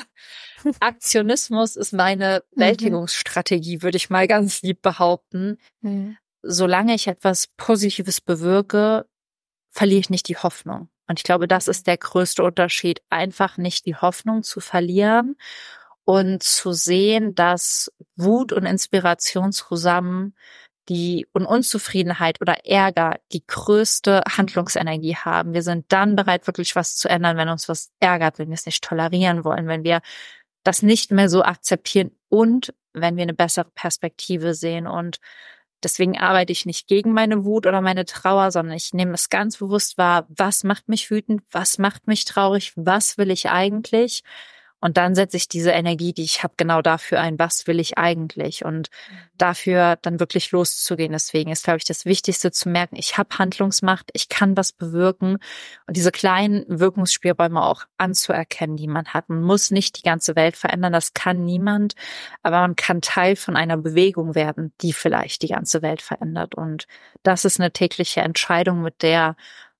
Aktionismus ist meine Bewältigungsstrategie, würde ich mal ganz lieb behaupten. Mhm. Solange ich etwas Positives bewirke, verliere ich nicht die Hoffnung. Und ich glaube, das ist der größte Unterschied, einfach nicht die Hoffnung zu verlieren und zu sehen, dass Wut und Inspiration zusammen die und Unzufriedenheit oder Ärger die größte Handlungsenergie haben. Wir sind dann bereit, wirklich was zu ändern, wenn uns was ärgert, wenn wir es nicht tolerieren wollen, wenn wir das nicht mehr so akzeptieren und wenn wir eine bessere Perspektive sehen. Und deswegen arbeite ich nicht gegen meine Wut oder meine Trauer, sondern ich nehme es ganz bewusst wahr, was macht mich wütend, was macht mich traurig, was will ich eigentlich? Und dann setze ich diese Energie, die ich habe, genau dafür ein, was will ich eigentlich? Und dafür dann wirklich loszugehen. Deswegen ist, glaube ich, das Wichtigste zu merken, ich habe Handlungsmacht, ich kann was bewirken. Und diese kleinen Wirkungsspielräume auch anzuerkennen, die man hat. Man muss nicht die ganze Welt verändern, das kann niemand. Aber man kann Teil von einer Bewegung werden, die vielleicht die ganze Welt verändert. Und das ist eine tägliche Entscheidung, mit der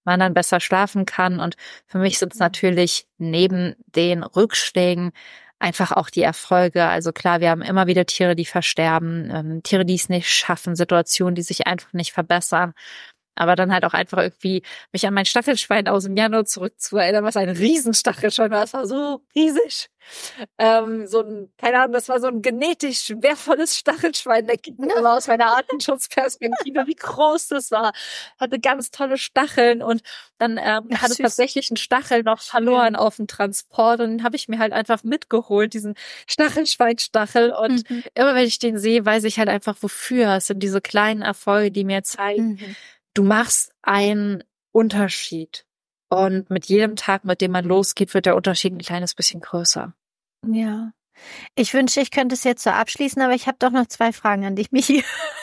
man dann besser schlafen kann. Und für mich sind es natürlich neben den Rückschlägen einfach auch die Erfolge. Also klar, wir haben immer wieder Tiere, die versterben, ähm, Tiere, die es nicht schaffen, Situationen, die sich einfach nicht verbessern. Aber dann halt auch einfach irgendwie mich an mein Stachelschwein aus dem Januar zurückzuerinnern, was ein Riesenstachelschwein war. Das war so riesig. Ähm, so ein, keine Ahnung, das war so ein genetisch wertvolles Stachelschwein. Der ging immer aus meiner Artenschutzperspektive, wie groß das war. Hatte ganz tolle Stacheln und dann ähm, Ach, hat es süß. tatsächlich einen Stachel noch verloren auf dem Transport und den habe ich mir halt einfach mitgeholt, diesen Stachelschweinstachel. Und Mhm. immer wenn ich den sehe, weiß ich halt einfach, wofür. Es sind diese kleinen Erfolge, die mir zeigen, Mhm. du machst einen Unterschied. Und mit jedem Tag, mit dem man losgeht, wird der Unterschied ein kleines bisschen größer. Ja. Ich wünsche, ich könnte es jetzt so abschließen, aber ich habe doch noch zwei Fragen an dich, Michi.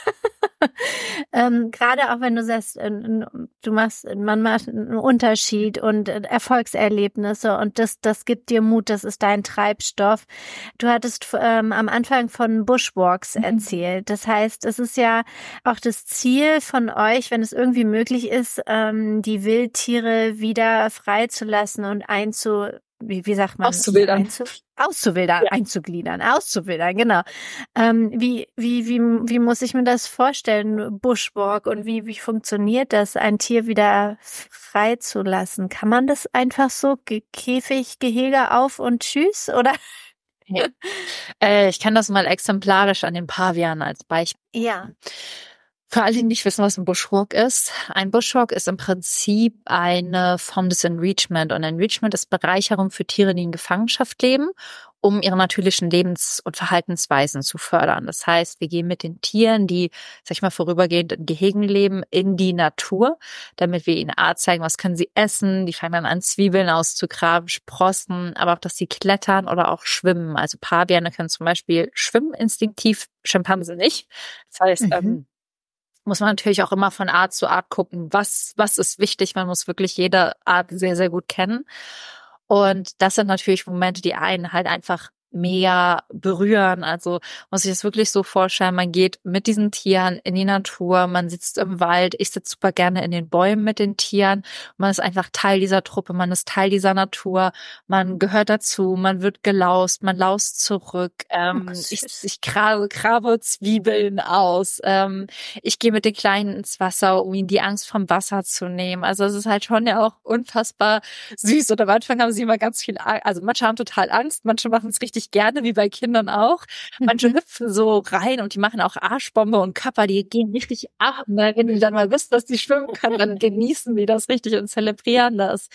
ähm, gerade auch wenn du sagst, äh, du machst, man macht einen Unterschied und äh, Erfolgserlebnisse und das, das gibt dir Mut, das ist dein Treibstoff. Du hattest ähm, am Anfang von Bushwalks Mhm. erzählt. Das heißt, es ist ja auch das Ziel von euch, wenn es irgendwie möglich ist, ähm, die Wildtiere wieder freizulassen und einzu Wie, wie sagt man? Auszubildern. Einzu auszuwildern, Ja. einzugliedern, auszuwildern, genau. Ähm, wie, wie, wie, wie muss ich mir das vorstellen, Bushwalk, und wie, wie funktioniert das, ein Tier wieder freizulassen? Kann man das einfach so, Ge Käfig, Gehege auf und tschüss, oder? Ja. Äh, ich kann das mal exemplarisch an den Pavianen als Beispiel. Ja. Für alle, die nicht wissen, was ein Bushwalk ist. Ein Bushwalk ist im Prinzip eine Form des Enrichment. Und Enrichment ist Bereicherung für Tiere, die in Gefangenschaft leben, um ihre natürlichen Lebens- und Verhaltensweisen zu fördern. Das heißt, wir gehen mit den Tieren, die, sag ich mal, vorübergehend in Gehegen leben, in die Natur, damit wir ihnen A zeigen, was können sie essen. Die fangen dann an, Zwiebeln auszugraben, Sprossen, aber auch, dass sie klettern oder auch schwimmen. Also Paviane können zum Beispiel schwimmen instinktiv, Schimpansen nicht. Das heißt, Mhm. ähm, muss man natürlich auch immer von Art zu Art gucken, was, was ist wichtig. Man muss wirklich jede Art sehr, sehr gut kennen. Und das sind natürlich Momente, die einen halt einfach mega berühren. Also muss ich das wirklich so vorstellen, man geht mit diesen Tieren in die Natur, man sitzt im Wald, ich sitze super gerne in den Bäumen mit den Tieren, man ist einfach Teil dieser Truppe, man ist Teil dieser Natur, man gehört dazu, man wird gelaust, man laust zurück, ähm, Oh, ich, süß. ich grabe, grabe Zwiebeln aus, ähm, ich gehe mit den Kleinen ins Wasser, um ihnen die Angst vom Wasser zu nehmen. Also es ist halt schon ja auch unfassbar süß. Und am Anfang haben sie immer ganz viel Angst. Also manche haben total Angst, manche machen es richtig gerne, wie bei Kindern auch. Manche Mhm. hüpfen so rein und die machen auch Arschbombe und Kappa, die gehen richtig ab. Ne? Wenn die dann mal wissen, dass die schwimmen können, dann genießen die das richtig und zelebrieren das.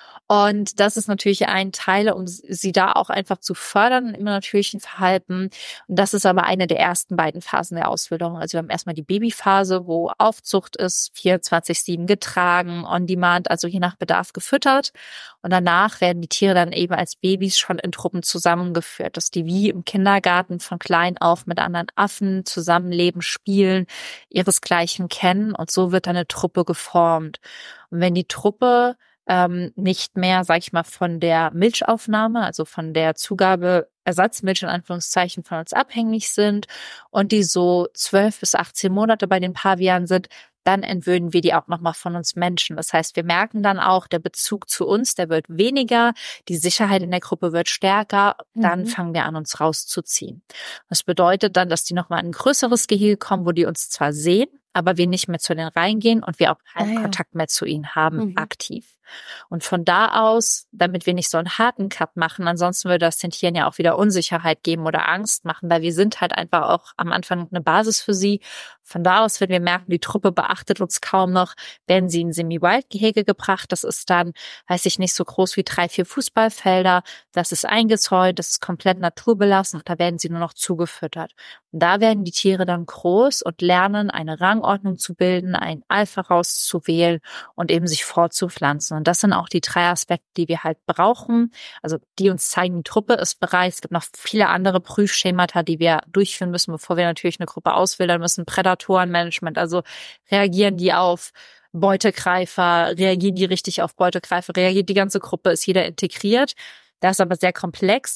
Und das ist natürlich ein Teil, um sie da auch einfach zu fördern im natürlichen Verhalten. Und das ist aber eine der ersten beiden Phasen der Ausbildung. Also wir haben erstmal die Babyphase, wo Aufzucht ist, vierundzwanzig sieben getragen, on demand, also je nach Bedarf gefüttert. Und danach werden die Tiere dann eben als Babys schon in Truppen zusammengeführt, dass die wie im Kindergarten von klein auf mit anderen Affen zusammenleben, spielen, ihresgleichen kennen. Und so wird dann eine Truppe geformt. Und wenn die Truppe ähm, nicht mehr, sag ich mal, von der Milchaufnahme, also von der Zugabe Ersatzmilch in Anführungszeichen von uns abhängig sind und die so zwölf bis achtzehn Monate bei den Pavianen sind, dann entwöhnen wir die auch nochmal von uns Menschen. Das heißt, wir merken dann auch, der Bezug zu uns, der wird weniger, die Sicherheit in der Gruppe wird stärker, dann Mhm. fangen wir an, uns rauszuziehen. Das bedeutet dann, dass die nochmal in ein größeres Gehege kommen, wo die uns zwar sehen, aber wir nicht mehr zu denen reingehen und wir auch keinen Ah, ja. Kontakt mehr zu ihnen haben, Mhm. aktiv. Und von da aus, damit wir nicht so einen harten Cut machen, ansonsten würde das den Tieren ja auch wieder Unsicherheit geben oder Angst machen, weil wir sind halt einfach auch am Anfang eine Basis für sie. Von da aus, wenn wir merken, die Truppe beachtet uns kaum noch, werden sie in Semi-Wild-Gehege gebracht. Das ist dann, weiß ich nicht, so groß wie drei, vier Fußballfelder. Das ist eingezäunt, das ist komplett naturbelassen und da werden sie nur noch zugefüttert. Und da werden die Tiere dann groß und lernen, eine Rangordnung zu bilden, ein Alpha rauszuwählen und eben sich fortzupflanzen. Und das sind auch die drei Aspekte, die wir halt brauchen, also die uns zeigen, die Truppe ist bereit. Es gibt noch viele andere Prüfschemata, die wir durchführen müssen, bevor wir natürlich eine Gruppe auswildern müssen. Prädatorenmanagement, also reagieren die auf Beutegreifer, reagieren die richtig auf Beutegreifer, reagiert die ganze Gruppe, ist jeder integriert. Das ist aber sehr komplex.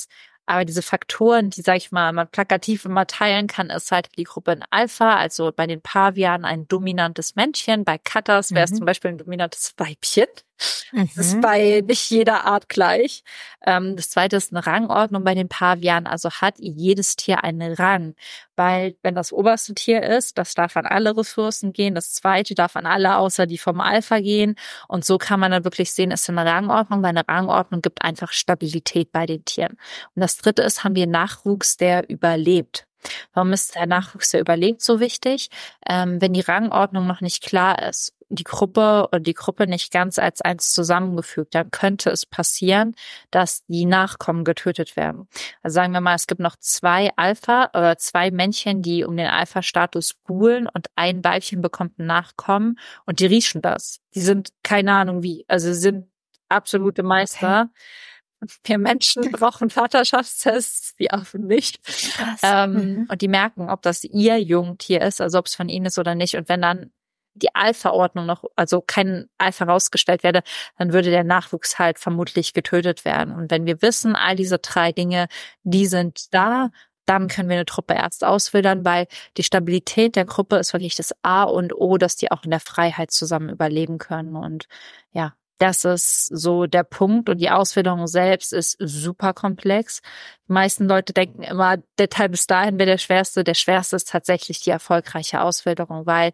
Aber diese Faktoren, die, sag ich mal, man plakativ immer teilen kann, ist halt die Gruppe in Alpha, also bei den Pavianen ein dominantes Männchen, bei Katters wäre es Mhm. zum Beispiel ein dominantes Weibchen. Das ist Mhm. bei nicht jeder Art gleich. Ähm, das zweite ist eine Rangordnung bei den Pavianen, also hat jedes Tier einen Rang, weil wenn das oberste Tier ist, das darf an alle Ressourcen gehen, das zweite darf an alle außer die vom Alpha gehen und so kann man dann wirklich sehen, ist eine Rangordnung, weil eine Rangordnung gibt einfach Stabilität bei den Tieren. Und das dritte ist, haben wir Nachwuchs, der überlebt. Warum ist der Nachwuchs, der überlebt, so wichtig? Ähm, wenn die Rangordnung noch nicht klar ist, die Gruppe oder die Gruppe nicht ganz als eins zusammengefügt, dann könnte es passieren, dass die Nachkommen getötet werden. Also sagen wir mal, es gibt noch zwei Alpha oder zwei Männchen, die um den Alpha-Status buhlen und ein Weibchen bekommt einen Nachkommen und die riechen das. Die sind keine Ahnung wie, also sie sind absolute Meister. Okay. Wir Menschen brauchen Vaterschaftstests, die Affen nicht. Krass. Ähm, Mhm. und die merken, ob das ihr Jungtier ist, also ob es von ihnen ist oder nicht. Und wenn dann die Alpha-Ordnung noch, also kein Alpha rausgestellt werde, dann würde der Nachwuchs halt vermutlich getötet werden. Und wenn wir wissen, all diese drei Dinge, die sind da, dann können wir eine Truppe erst auswildern, weil die Stabilität der Gruppe ist wirklich das A und O, dass die auch in der Freiheit zusammen überleben können. Und ja, das ist so der Punkt. Und die Auswilderung selbst ist super komplex. Die meisten Leute denken immer, der Teil bis dahin wäre der schwerste. Der schwerste ist tatsächlich die erfolgreiche Auswilderung, weil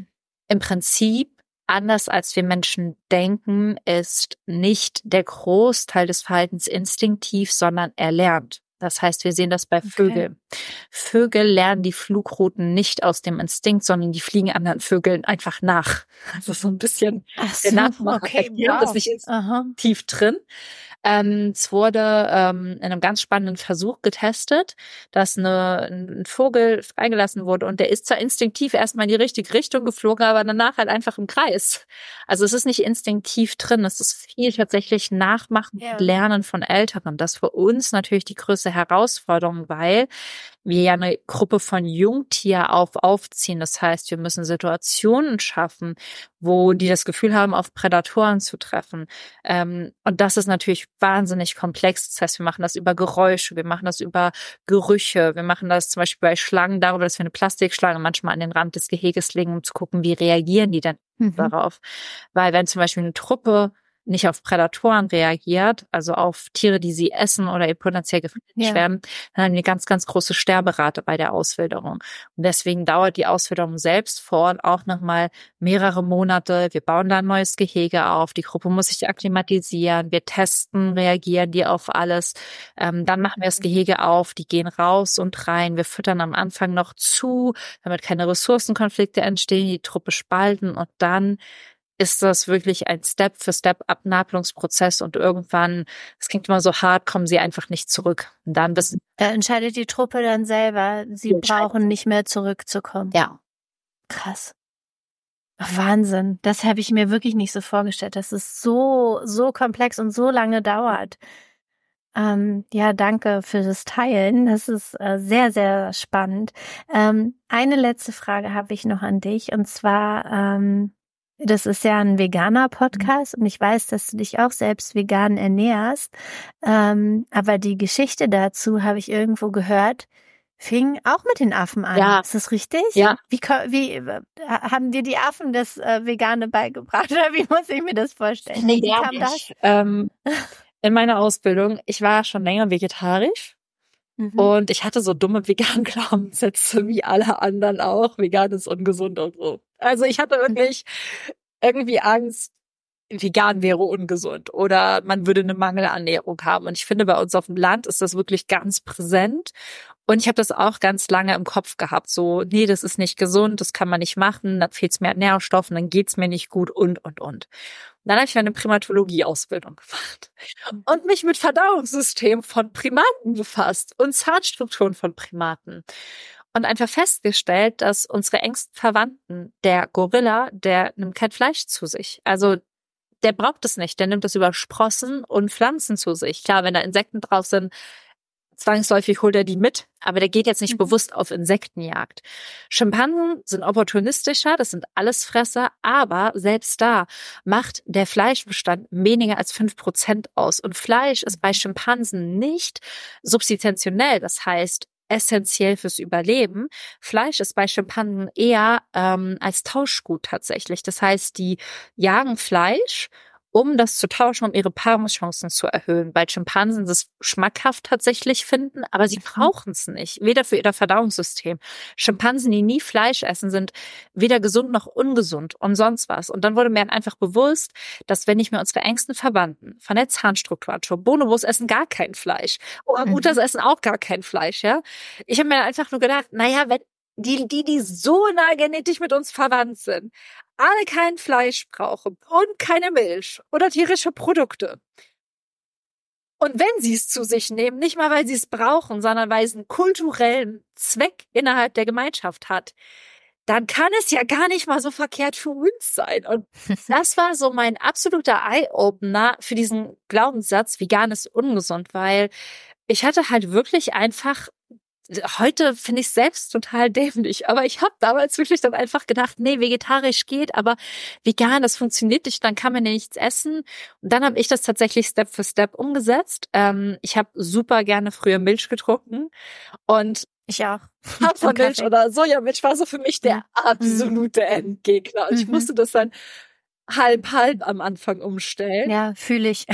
im Prinzip, anders als wir Menschen denken, ist nicht der Großteil des Verhaltens instinktiv, sondern erlernt. Das heißt, wir sehen das bei Vögeln. Okay. Vögel lernen die Flugrouten nicht aus dem Instinkt, sondern die fliegen anderen Vögeln einfach nach. Also so ein bisschen Ach so, der Nachmacher. okay, wow. Das ist nicht instinktiv drin. Ähm, es wurde ähm, in einem ganz spannenden Versuch getestet, dass eine, ein Vogel freigelassen wurde und der ist zwar instinktiv erstmal in die richtige Richtung geflogen, aber danach halt einfach im Kreis. Also es ist nicht instinktiv drin, es ist viel tatsächlich Nachmachen Ja. und Lernen von Älteren. Das ist für uns natürlich die größte Herausforderung, weil wir ja eine Gruppe von Jungtier auf aufziehen. Das heißt, wir müssen Situationen schaffen, wo die das Gefühl haben, auf Prädatoren zu treffen. Ähm, und das ist natürlich wahnsinnig komplex. Das heißt, wir machen das über Geräusche, wir machen das über Gerüche, wir machen das zum Beispiel bei Schlangen darüber, dass wir eine Plastikschlange manchmal an den Rand des Geheges legen, um zu gucken, wie reagieren die denn mhm. darauf. Weil wenn zum Beispiel eine Truppe nicht auf Prädatoren reagiert, also auf Tiere, die sie essen oder potenziell gefährlich ja. werden, dann haben wir eine ganz, ganz große Sterberate bei der Auswilderung. Und deswegen dauert die Auswilderung selbst vor Ort auch nochmal mehrere Monate. Wir bauen da ein neues Gehege auf, die Gruppe muss sich akklimatisieren, wir testen, reagieren die auf alles. Ähm, dann machen wir das Gehege auf, die gehen raus und rein. Wir füttern am Anfang noch zu, damit keine Ressourcenkonflikte entstehen, die Truppe spalten und dann ist das wirklich ein Step-für-Step-Abnabelungsprozess und irgendwann, es klingt immer so hart, kommen sie einfach nicht zurück. Und dann wissen Da entscheidet die Truppe dann selber, sie brauchen nicht mehr zurückzukommen. Ja. Krass. Wahnsinn. Das habe ich mir wirklich nicht so vorgestellt, dass es so, so komplex und so lange dauert. Ähm, ja, danke für das Teilen. Das ist äh, sehr, sehr spannend. Ähm, eine letzte Frage habe ich noch an dich und zwar, ähm, das ist ja ein veganer Podcast und ich weiß, dass du dich auch selbst vegan ernährst. Ähm, aber die Geschichte dazu habe ich irgendwo gehört, fing auch mit den Affen an. Ja. Ist das richtig? Ja. Wie, wie haben dir die Affen das äh, Vegane beigebracht oder wie muss ich mir das vorstellen? Nee, wie kam nicht. das? Ähm, in meiner Ausbildung, ich war schon länger vegetarisch. Mhm. Und ich hatte so dumme veganen Glaubenssätze wie alle anderen auch. Vegan ist ungesund und so. Also ich hatte wirklich mhm. irgendwie Angst, vegan wäre ungesund oder man würde eine Mangelernährung haben. Und ich finde, bei uns auf dem Land ist das wirklich ganz präsent. Und ich habe das auch ganz lange im Kopf gehabt. So, nee, das ist nicht gesund, das kann man nicht machen, dann fehlt es mir an Nährstoffen, dann geht's mir nicht gut und, und, und. Und dann habe ich eine Primatologie-Ausbildung gemacht und mich mit Verdauungssystem von Primaten befasst und Zahnstrukturen von Primaten. Und einfach festgestellt, dass unsere engsten Verwandten, der Gorilla, der nimmt kein Fleisch zu sich. Also der braucht es nicht, der nimmt es über Sprossen und Pflanzen zu sich. Klar, wenn da Insekten drauf sind, zwangsläufig holt er die mit, aber der geht jetzt nicht mhm. bewusst auf Insektenjagd. Schimpansen sind opportunistischer, das sind Allesfresser, aber selbst da macht der Fleischbestand weniger als fünf Prozent aus. Und Fleisch ist bei Schimpansen nicht substitutionell, das heißt essentiell fürs Überleben. Fleisch ist bei Schimpansen eher ähm, als Tauschgut tatsächlich. Das heißt, die jagen Fleisch, um das zu tauschen, um ihre Paarungschancen zu erhöhen, weil Schimpansen das schmackhaft tatsächlich finden, aber sie brauchen es nicht, weder für ihr Verdauungssystem. Schimpansen, die nie Fleisch essen, sind weder gesund noch ungesund und sonst was. Und dann wurde mir einfach bewusst, dass wenn ich mir unsere engsten Verwandten von der Zahnstruktur anschaue, Bonobos essen gar kein Fleisch, Orang-Utans mhm. essen auch gar kein Fleisch, ja. Ich habe mir einfach nur gedacht, naja, wenn die, die, die so nah genetisch mit uns verwandt sind, alle kein Fleisch brauchen und keine Milch oder tierische Produkte. Und wenn sie es zu sich nehmen, nicht mal, weil sie es brauchen, sondern weil es einen kulturellen Zweck innerhalb der Gemeinschaft hat, dann kann es ja gar nicht mal so verkehrt für uns sein. Und das war so mein absoluter Eye-Opener für diesen Glaubenssatz, vegan ist ungesund, weil ich hatte halt wirklich einfach heute finde ich es selbst total dämlich, aber ich habe damals wirklich dann einfach gedacht, nee, vegetarisch geht, aber vegan, das funktioniert nicht, dann kann man ja nichts essen. Und dann habe ich das tatsächlich Step für Step umgesetzt. Ähm, ich habe super gerne früher Milch getrunken und ich auch. Hafermilch oder Sojamilch war so für mich der absolute Endgegner. Und ich musste das dann halb halb am Anfang umstellen. Ja, fühle ich.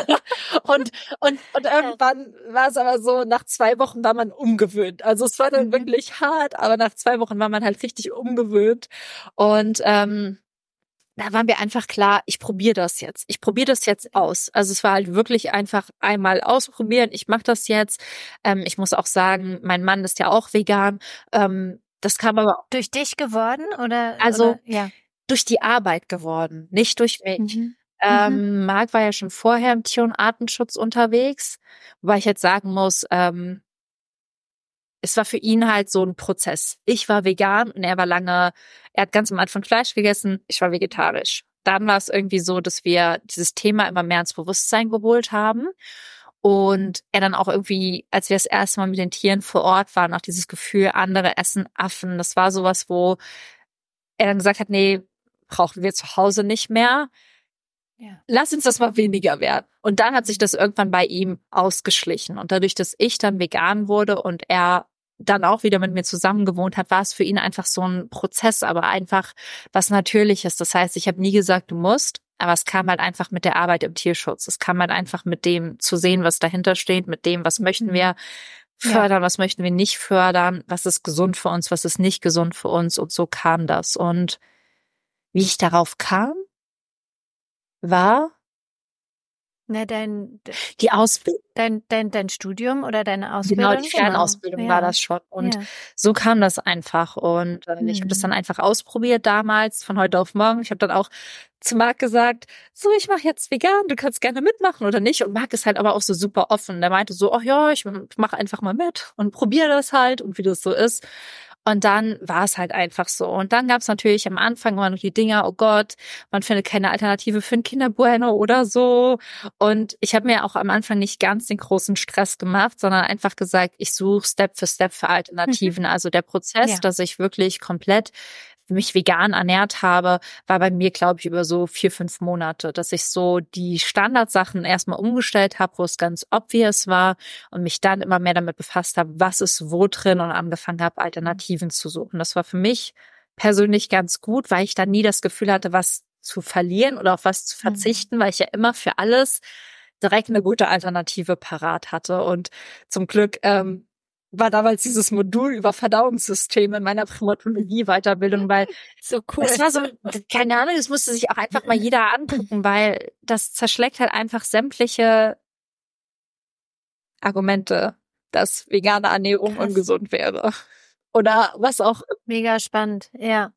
und und und irgendwann war es aber so, nach zwei Wochen war man umgewöhnt. Also es war dann mhm. wirklich hart, aber nach zwei Wochen war man halt richtig umgewöhnt. Und ähm, da waren wir einfach klar, ich probiere das jetzt. Ich probiere das jetzt aus. Also es war halt wirklich einfach einmal ausprobieren. Ich mache das jetzt. Ähm, ich muss auch sagen, mein Mann ist ja auch vegan. Ähm, das kam aber durch dich geworden oder? Also oder? Ja. Durch die Arbeit geworden, nicht durch mich. Mhm. Ähm, Marc war ja schon vorher im Tier- und Artenschutz unterwegs, wobei ich jetzt sagen muss, ähm, es war für ihn halt so ein Prozess. Ich war vegan und er war lange, er hat ganz am Anfang Fleisch gegessen, ich war vegetarisch. Dann war es irgendwie so, dass wir dieses Thema immer mehr ins Bewusstsein geholt haben und er dann auch irgendwie, als wir das erste Mal mit den Tieren vor Ort waren, auch dieses Gefühl, andere essen Affen, das war sowas, wo er dann gesagt hat, nee, brauchen wir zu Hause nicht mehr. Ja. Lass uns das mal weniger werden. Und dann hat sich das irgendwann bei ihm ausgeschlichen. Und dadurch, dass ich dann vegan wurde und er dann auch wieder mit mir zusammen gewohnt hat, war es für ihn einfach so ein Prozess, aber einfach was Natürliches. Das heißt, ich habe nie gesagt, du musst, aber es kam halt einfach mit der Arbeit im Tierschutz. Es kam halt einfach mit dem zu sehen, was dahinter steht, mit dem, was möchten wir fördern, ja. was möchten wir nicht fördern, was ist gesund für uns, was ist nicht gesund für uns. Und so kam das. Und wie ich darauf kam, war Na, dein die Ausbildung. Dein, dein, dein Studium oder deine Ausbildung? Genau, die Fernausbildung genau. war das schon. Und ja. so kam das einfach. Und äh, mhm. ich habe das dann einfach ausprobiert damals, von heute auf morgen. Ich habe dann auch zu Marc gesagt, so, ich mache jetzt vegan, du kannst gerne mitmachen oder nicht. Und Marc ist halt aber auch so super offen. Der meinte so, ach ja, ich mache einfach mal mit und probiere das halt und wie das so ist. Und dann war es halt einfach so. Und dann gab es natürlich am Anfang immer noch die Dinger, oh Gott, man findet keine Alternative für ein Kinderbueno oder so. Und ich habe mir auch am Anfang nicht ganz den großen Stress gemacht, sondern einfach gesagt, ich suche Step für Step für Alternativen. Mhm. Also der Prozess, ja. dass ich wirklich komplett mich vegan ernährt habe, war bei mir, glaube ich, über so vier, fünf Monate, dass ich so die Standardsachen erstmal umgestellt habe, wo es ganz obvious war und mich dann immer mehr damit befasst habe, was ist wo drin und angefangen habe, Alternativen zu suchen. Das war für mich persönlich ganz gut, weil ich dann nie das Gefühl hatte, was zu verlieren oder auf was zu verzichten, mhm. weil ich ja immer für alles direkt eine gute Alternative parat hatte. Und zum Glück ähm, war damals dieses Modul über Verdauungssysteme in meiner Primatologie-Weiterbildung, weil so cool. Das war so, keine Ahnung, das musste sich auch einfach mal jeder angucken, weil das zerschlägt halt einfach sämtliche Argumente, dass vegane Ernährung Krass. ungesund wäre. Oder was auch. Mega spannend, ja.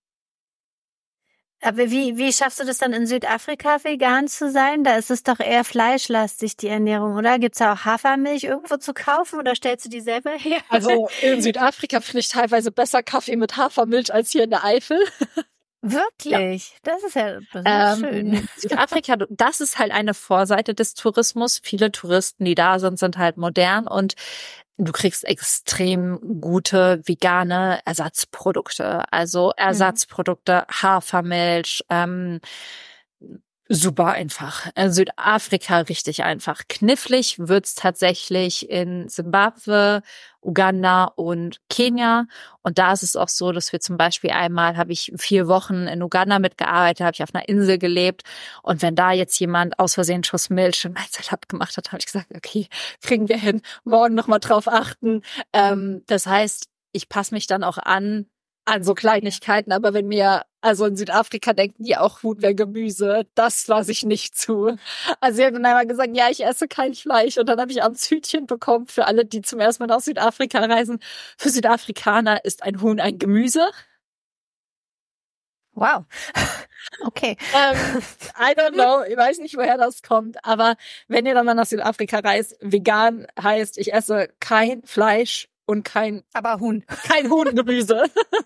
Aber wie, wie schaffst du das dann in Südafrika vegan zu sein? Da ist es doch eher fleischlastig, die Ernährung, oder? Gibt's da auch Hafermilch irgendwo zu kaufen oder stellst du die selber her? Also in Südafrika finde ich teilweise besser Kaffee mit Hafermilch als hier in der Eifel. Wirklich? Ja. Das ist ja das ist ähm, schön. Südafrika, das ist halt eine Vorseite des Tourismus. Viele Touristen, die da sind, sind halt modern und du kriegst extrem gute vegane Ersatzprodukte. Also Ersatzprodukte, Hafermilch, ähm, super einfach. In Südafrika richtig einfach. Knifflig wird's tatsächlich in Simbabwe, Uganda und Kenia. Und da ist es auch so, dass wir zum Beispiel einmal, habe ich vier Wochen in Uganda mitgearbeitet, habe ich auf einer Insel gelebt. Und wenn da jetzt jemand aus Versehen einen Schuss Milch in mein Salat gemacht hat, habe ich gesagt, okay, kriegen wir hin, morgen nochmal drauf achten. Ähm, das heißt, ich passe mich dann auch an, an so Kleinigkeiten, aber wenn mir, also in Südafrika denken die auch, Huhn wäre Gemüse, das lasse ich nicht zu. Also sie haben dann einmal gesagt, ja, ich esse kein Fleisch und dann habe ich abends Hütchen bekommen für alle, die zum ersten Mal nach Südafrika reisen. Für Südafrikaner ist ein Huhn ein Gemüse. Wow. Okay. Ähm, I don't know, ich weiß nicht, woher das kommt, aber wenn ihr dann mal nach Südafrika reist, vegan heißt, ich esse kein Fleisch und kein, aber Huhn. Kein Huhngemüse.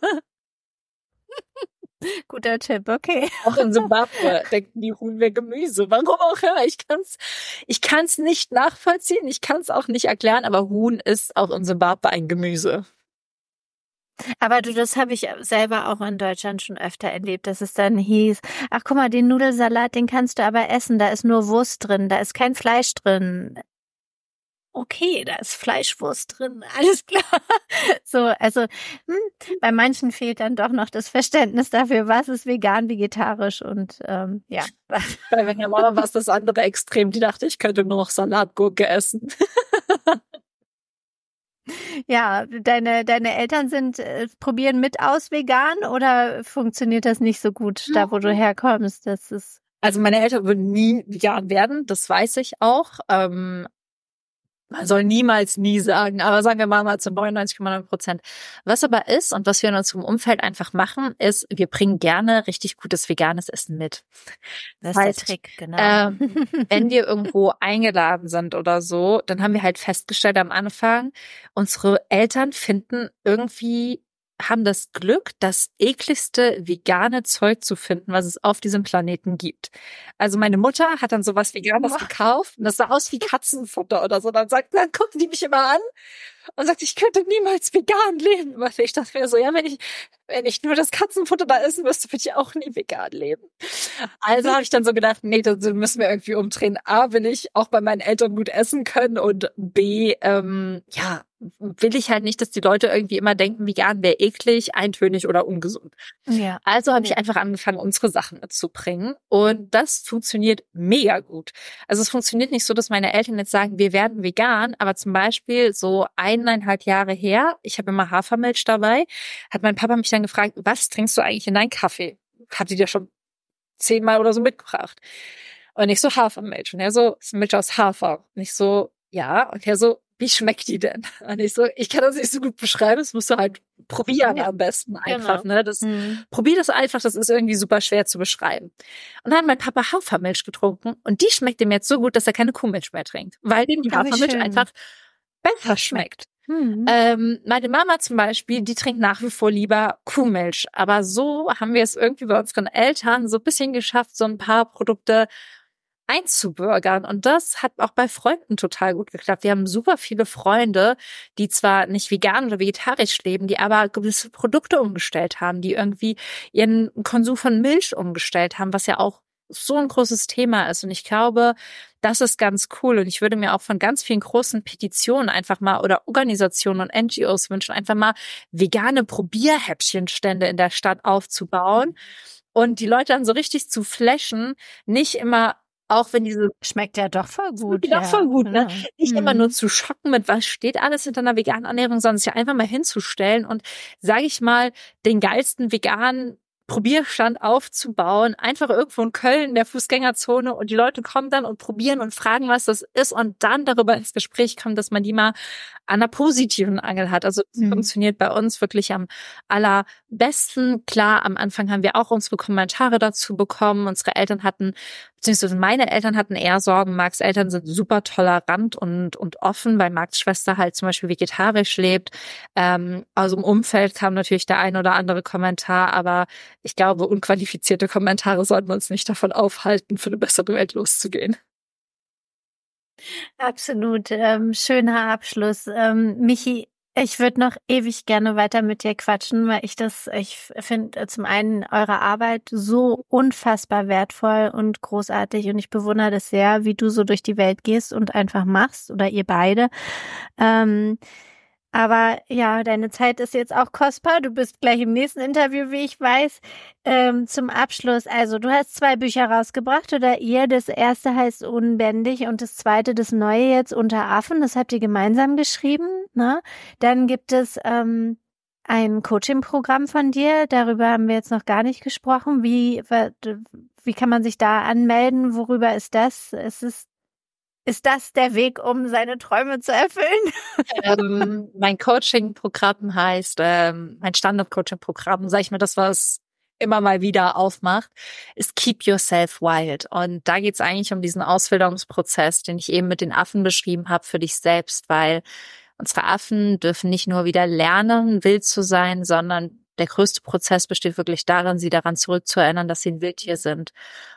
Guter Tipp, okay. Auch in Simbabwe denken die, Huhn wäre Gemüse. Warum auch immer. Ich kann's, ich kann's nicht nachvollziehen. Ich kann's auch nicht erklären, aber Huhn ist auch in Simbabwe ein Gemüse. Aber du, das habe ich selber auch in Deutschland schon öfter erlebt, dass es dann hieß, ach guck mal, den Nudelsalat, den kannst du aber essen, da ist nur Wurst drin, da ist kein Fleisch drin. Okay, da ist Fleischwurst drin, alles klar. So, also hm, bei manchen fehlt dann doch noch das Verständnis dafür, was ist vegan, vegetarisch und ähm, ja. Bei meiner Mama war es das andere Extrem, die dachte, ich könnte nur noch Salatgurke essen. Ja, deine deine Eltern sind äh, probieren mit aus vegan oder funktioniert das nicht so gut, da wo du herkommst? Das ist also meine Eltern würden nie vegan werden, das weiß ich auch. Ähm, Man soll niemals nie sagen, aber sagen wir mal mal zu neunundneunzig Komma neun Prozent. Was aber ist und was wir in unserem Umfeld einfach machen, ist, wir bringen gerne richtig gutes veganes Essen mit. Das, das heißt, ist der Trick, genau. Ähm, wenn wir irgendwo eingeladen sind oder so, dann haben wir halt festgestellt am Anfang, unsere Eltern finden irgendwie, haben das Glück, das ekligste vegane Zeug zu finden, was es auf diesem Planeten gibt. Also meine Mutter hat dann sowas Veganes Boah. gekauft und das sah aus wie Katzenfutter oder so. Dann sagt, dann gucken die mich immer an und sagt, ich könnte niemals vegan leben. Und ich dachte mir so, ja, wenn ich, wenn ich nur das Katzenfutter da essen müsste, würde ich auch nie vegan leben. Also habe ich dann so gedacht, nee, das müssen wir irgendwie umdrehen. A, will ich auch bei meinen Eltern gut essen können und B, ähm, ja, will ich halt nicht, dass die Leute irgendwie immer denken, vegan wäre eklig, eintönig oder ungesund. Ja. Also habe ich Ja. einfach angefangen, unsere Sachen mitzubringen und das funktioniert mega gut. Also es funktioniert nicht so, dass meine Eltern jetzt sagen, wir werden vegan, aber zum Beispiel so eineinhalb Jahre her, ich habe immer Hafermilch dabei, hat mein Papa mich dann gefragt, was trinkst du eigentlich in deinen Kaffee? Hat die dir schon zehnmal oder so mitgebracht? Und ich so, Hafermilch. Und er so, ist Milch aus Hafer. Und ich so, ja. Und er so, wie schmeckt die denn? Und ich so, ich kann das nicht so gut beschreiben, das musst du halt probieren Ja, am besten einfach, genau. ne? Das, Mhm. probier das einfach, das ist irgendwie super schwer zu beschreiben. Und dann hat mein Papa Hafermilch getrunken und die schmeckt ihm jetzt so gut, dass er keine Kuhmilch mehr trinkt, weil ihm die Ah, wie Hafermilch schön. einfach besser schmeckt. Mhm. Ähm, meine Mama zum Beispiel, die trinkt nach wie vor lieber Kuhmilch. Aber so haben wir es irgendwie bei unseren Eltern so ein bisschen geschafft, so ein paar Produkte einzubürgern. Und das hat auch bei Freunden total gut geklappt. Wir haben super viele Freunde, die zwar nicht vegan oder vegetarisch leben, die aber gewisse Produkte umgestellt haben, die irgendwie ihren Konsum von Milch umgestellt haben, was ja auch so ein großes Thema ist. Und ich glaube, das ist ganz cool. Und ich würde mir auch von ganz vielen großen Petitionen einfach mal oder Organisationen und N G Os wünschen, einfach mal vegane Probierhäppchenstände in der Stadt aufzubauen und die Leute dann so richtig zu flashen, nicht immer, auch wenn diese Schmeckt ja doch voll gut. ja, Ja, voll gut, ne? genau. Nicht Mhm. immer nur zu schocken mit, was steht alles hinter einer veganen Ernährung, sondern sich einfach mal hinzustellen und, sage ich mal, den geilsten veganen Probierstand aufzubauen, einfach irgendwo in Köln in der Fußgängerzone und die Leute kommen dann und probieren und fragen, was das ist und dann darüber ins Gespräch kommen, dass man die mal an einer positiven Angel hat. Also das Mhm. funktioniert bei uns wirklich am allerbesten. Klar, am Anfang haben wir auch unsere Kommentare dazu bekommen. Unsere Eltern hatten, beziehungsweise meine Eltern hatten eher Sorgen. Marks Eltern sind super tolerant und und offen, weil Marks Schwester halt zum Beispiel vegetarisch lebt. Ähm, aus dem Umfeld kam natürlich der ein oder andere Kommentar, aber ich glaube, unqualifizierte Kommentare sollten uns nicht davon aufhalten, für eine bessere Welt loszugehen. Absolut, ähm, schöner Abschluss. Ähm, Michi, ich würde noch ewig gerne weiter mit dir quatschen, weil ich das, ich finde zum einen eure Arbeit so unfassbar wertvoll und großartig und ich bewundere das sehr, wie du so durch die Welt gehst und einfach machst oder ihr beide. Ähm, aber ja, deine Zeit ist jetzt auch kostbar. Du bist gleich im nächsten Interview, wie ich weiß. Ähm, zum Abschluss, also du hast zwei Bücher rausgebracht oder ihr. Das erste heißt Unbändig und das zweite, das neue jetzt Unter Affen. Das habt ihr gemeinsam geschrieben, ne? Dann gibt es ähm, ein Coaching-Programm von dir. Darüber haben wir jetzt noch gar nicht gesprochen. Wie, wie kann man sich da anmelden? Worüber ist das? Ist es Ist das der Weg, um seine Träume zu erfüllen? ähm, mein Coaching-Programm heißt, ähm, mein Standard-Coaching-Programm, sag ich mal, das, was immer mal wieder aufmacht, ist Keep Yourself Wild. Und da geht's eigentlich um diesen Ausbildungsprozess, den ich eben mit den Affen beschrieben habe, für dich selbst, weil unsere Affen dürfen nicht nur wieder lernen, wild zu sein, sondern der größte Prozess besteht wirklich darin, sie daran zurückzuerinnern, dass sie ein Wildtier sind.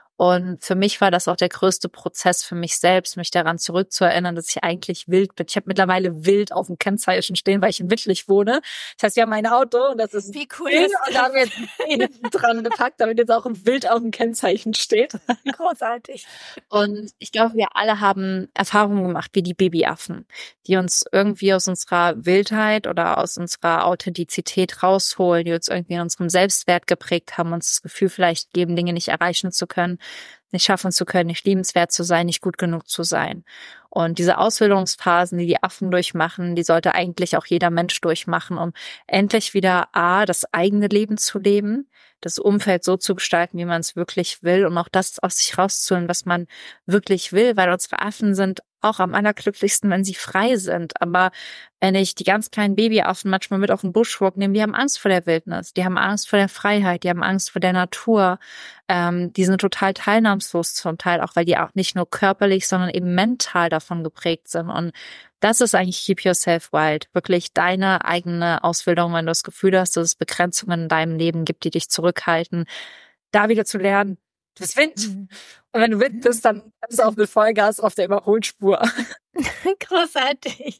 Und für mich war das auch der größte Prozess für mich selbst, mich daran zurückzuerinnern, dass ich eigentlich wild bin. Ich habe mittlerweile wild auf dem Kennzeichen stehen, weil ich in Wittlich wohne. Das heißt, wir haben ein Auto und das ist wie cool wild und da haben wir jetzt einen dran gepackt, damit jetzt auch ein Wild auf dem Kennzeichen steht. Großartig. Und ich glaube, wir alle haben Erfahrungen gemacht, wie die Babyaffen, die uns irgendwie aus unserer Wildheit oder aus unserer Authentizität rausholen, die uns irgendwie in unserem Selbstwert geprägt haben, uns das Gefühl vielleicht geben, Dinge nicht erreichen zu können, nicht schaffen zu können, nicht liebenswert zu sein, nicht gut genug zu sein. Und diese Ausbildungsphasen, die die Affen durchmachen, die sollte eigentlich auch jeder Mensch durchmachen, um endlich wieder A, das eigene Leben zu leben, das Umfeld so zu gestalten, wie man es wirklich will und auch das aus sich rauszuholen, was man wirklich will, weil unsere Affen sind auch am allerglücklichsten, wenn sie frei sind. Aber wenn ich die ganz kleinen Babyaffen manchmal mit auf den Buschwalk nehme, die haben Angst vor der Wildnis, die haben Angst vor der Freiheit, die haben Angst vor der Natur. Ähm, die sind total teilnahmslos zum Teil, auch weil die auch nicht nur körperlich, sondern eben mental davon geprägt sind. Und das ist eigentlich Keep Yourself Wild. Wirklich deine eigene Ausbildung, wenn du das Gefühl hast, dass es Begrenzungen in deinem Leben gibt, die dich zurückhalten, da wieder zu lernen, du bist Wind. Mhm. Und wenn du Wind bist, dann bist du auf mit Vollgas auf der Überholspur. Großartig.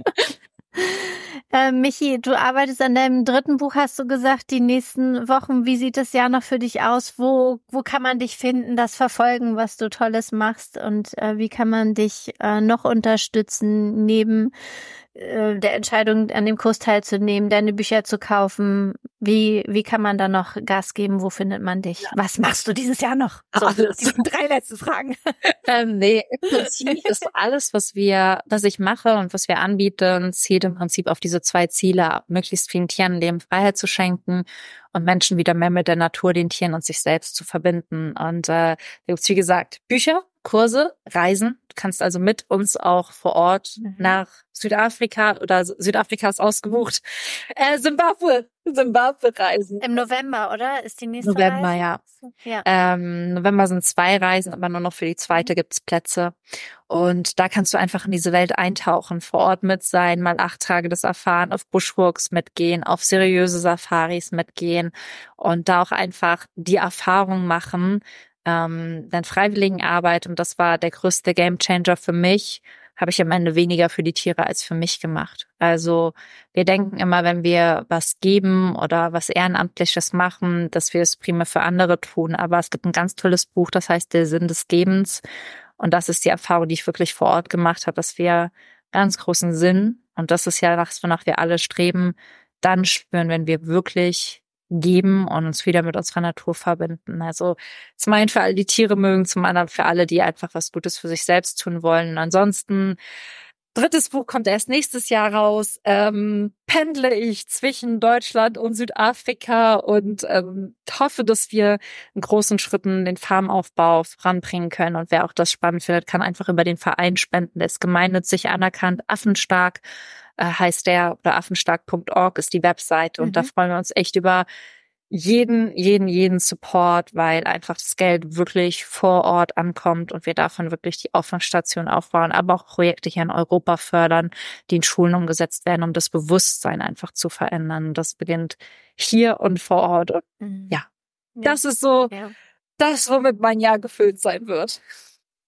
äh, Michi, du arbeitest an deinem dritten Buch, hast du gesagt, die nächsten Wochen. Wie sieht das Jahr noch für dich aus? Wo, wo kann man dich finden, das verfolgen, was du Tolles machst? Und äh, wie kann man dich äh, noch unterstützen, neben äh, der Entscheidung, an dem Kurs teilzunehmen, deine Bücher zu kaufen? Wie, wie kann man da noch Gas geben? Wo findet man dich? Ja. Was machst du dieses Jahr noch? So, alles. Die drei letzten Fragen. ähm, nee, im Prinzip ist alles, was wir, was ich mache und was wir anbieten, zielt im Prinzip auf diese zwei Ziele, möglichst vielen Tieren Lebenfreiheit zu schenken und Menschen wieder mehr mit der Natur, den Tieren und sich selbst zu verbinden. Und äh, da gibt's, wie gesagt, Bücher, Kurse, Reisen. Du kannst also mit uns auch vor Ort mhm. nach Südafrika oder Südafrika ist ausgebucht. Äh, Zimbabwe, Zimbabwe reisen. Im November, oder? Ist die nächste November, Reise? ja. ja. Ähm, November sind zwei Reisen, aber nur noch für die zweite gibt's Plätze. Und da kannst du einfach in diese Welt eintauchen, vor Ort mit sein, mal acht Tage das erfahren, auf Bushwalks mitgehen, auf seriöse Safaris mitgehen und da auch einfach die Erfahrung machen, ähm, dann Freiwilligenarbeit, und das war der größte Gamechanger für mich, habe ich am Ende weniger für die Tiere als für mich gemacht. Also wir denken immer, wenn wir was geben oder was Ehrenamtliches machen, dass wir es prima für andere tun. Aber es gibt ein ganz tolles Buch, das heißt Der Sinn des Gebens. Und das ist die Erfahrung, die ich wirklich vor Ort gemacht habe, dass wir ganz großen Sinn, und das ist ja das, wonach wir alle streben, dann spüren, wenn wir wirklich geben und uns wieder mit unserer Natur verbinden. Also zum einen für alle, die Tiere mögen, zum anderen für alle, die einfach was Gutes für sich selbst tun wollen. Und ansonsten, drittes Buch kommt erst nächstes Jahr raus. Ähm, pendle ich zwischen Deutschland und Südafrika und ähm, hoffe, dass wir in großen Schritten den Farmaufbau voranbringen können. Und wer auch das spannend findet, kann einfach über den Verein spenden. Der ist gemeinnützig anerkannt. Affenstark äh, heißt der, oder affenstark punkt org ist die Webseite. Und mhm. da freuen wir uns echt über jeden, jeden, jeden Support, weil einfach das Geld wirklich vor Ort ankommt und wir davon wirklich die Auffangstation aufbauen, aber auch Projekte hier in Europa fördern, die in Schulen umgesetzt werden, um das Bewusstsein einfach zu verändern. Das beginnt hier und vor Ort. Und mhm. ja, ja, das ist so ja. das, womit mein Jahr gefüllt sein wird.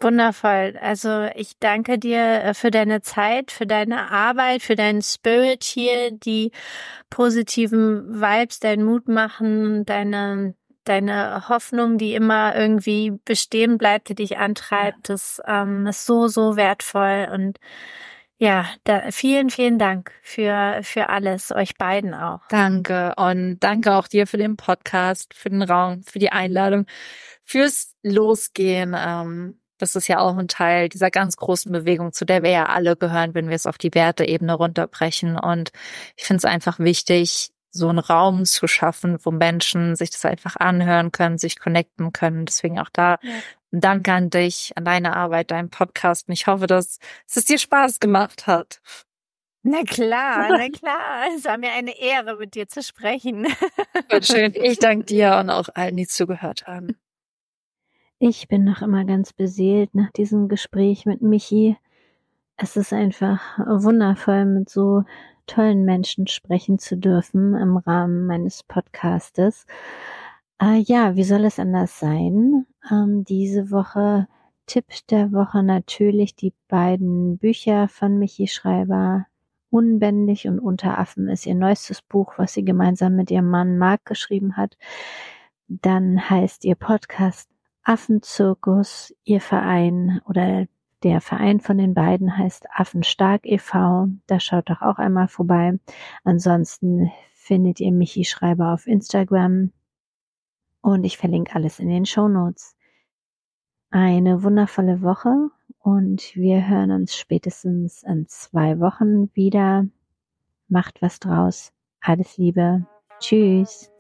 Wundervoll. Also ich danke dir für deine Zeit, für deine Arbeit, für deinen Spirit hier, die positiven Vibes, deinen Mut machen, deine deine Hoffnung, die immer irgendwie bestehen bleibt, die dich antreibt. Das ähm, ist so, so wertvoll. Und ja, da, vielen, vielen Dank für, für alles, euch beiden auch. Danke und danke auch dir für den Podcast, für den Raum, für die Einladung, fürs Losgehen. Ähm, das ist ja auch ein Teil dieser ganz großen Bewegung, zu der wir ja alle gehören, wenn wir es auf die Werteebene runterbrechen. Und ich finde es einfach wichtig, so einen Raum zu schaffen, wo Menschen sich das einfach anhören können, sich connecten können. Deswegen auch da ja. Danke an dich, an deine Arbeit, deinen Podcast. Und ich hoffe, dass, dass es dir Spaß gemacht hat. Na klar, na klar. Es war mir eine Ehre, mit dir zu sprechen. Schön. Ich danke dir und auch allen, die zugehört haben. Ich bin noch immer ganz beseelt nach diesem Gespräch mit Michi. Es ist einfach wundervoll, mit so tollen Menschen sprechen zu dürfen im Rahmen meines Podcastes. Äh, ja, wie soll es anders sein? Ähm, diese Woche, Tipp der Woche natürlich die beiden Bücher von Michi Schreiber. Unbändig und Unter Affen ist ihr neuestes Buch, was sie gemeinsam mit ihrem Mann Marc geschrieben hat. Dann heißt ihr Podcast Affenzirkus, ihr Verein oder der Verein von den beiden heißt Affenstark e V. Da schaut doch auch einmal vorbei. Ansonsten findet ihr Michi Schreiber auf Instagram und ich verlinke alles in den Shownotes. Eine wundervolle Woche und wir hören uns spätestens in zwei Wochen wieder. Macht was draus. Alles Liebe. Tschüss.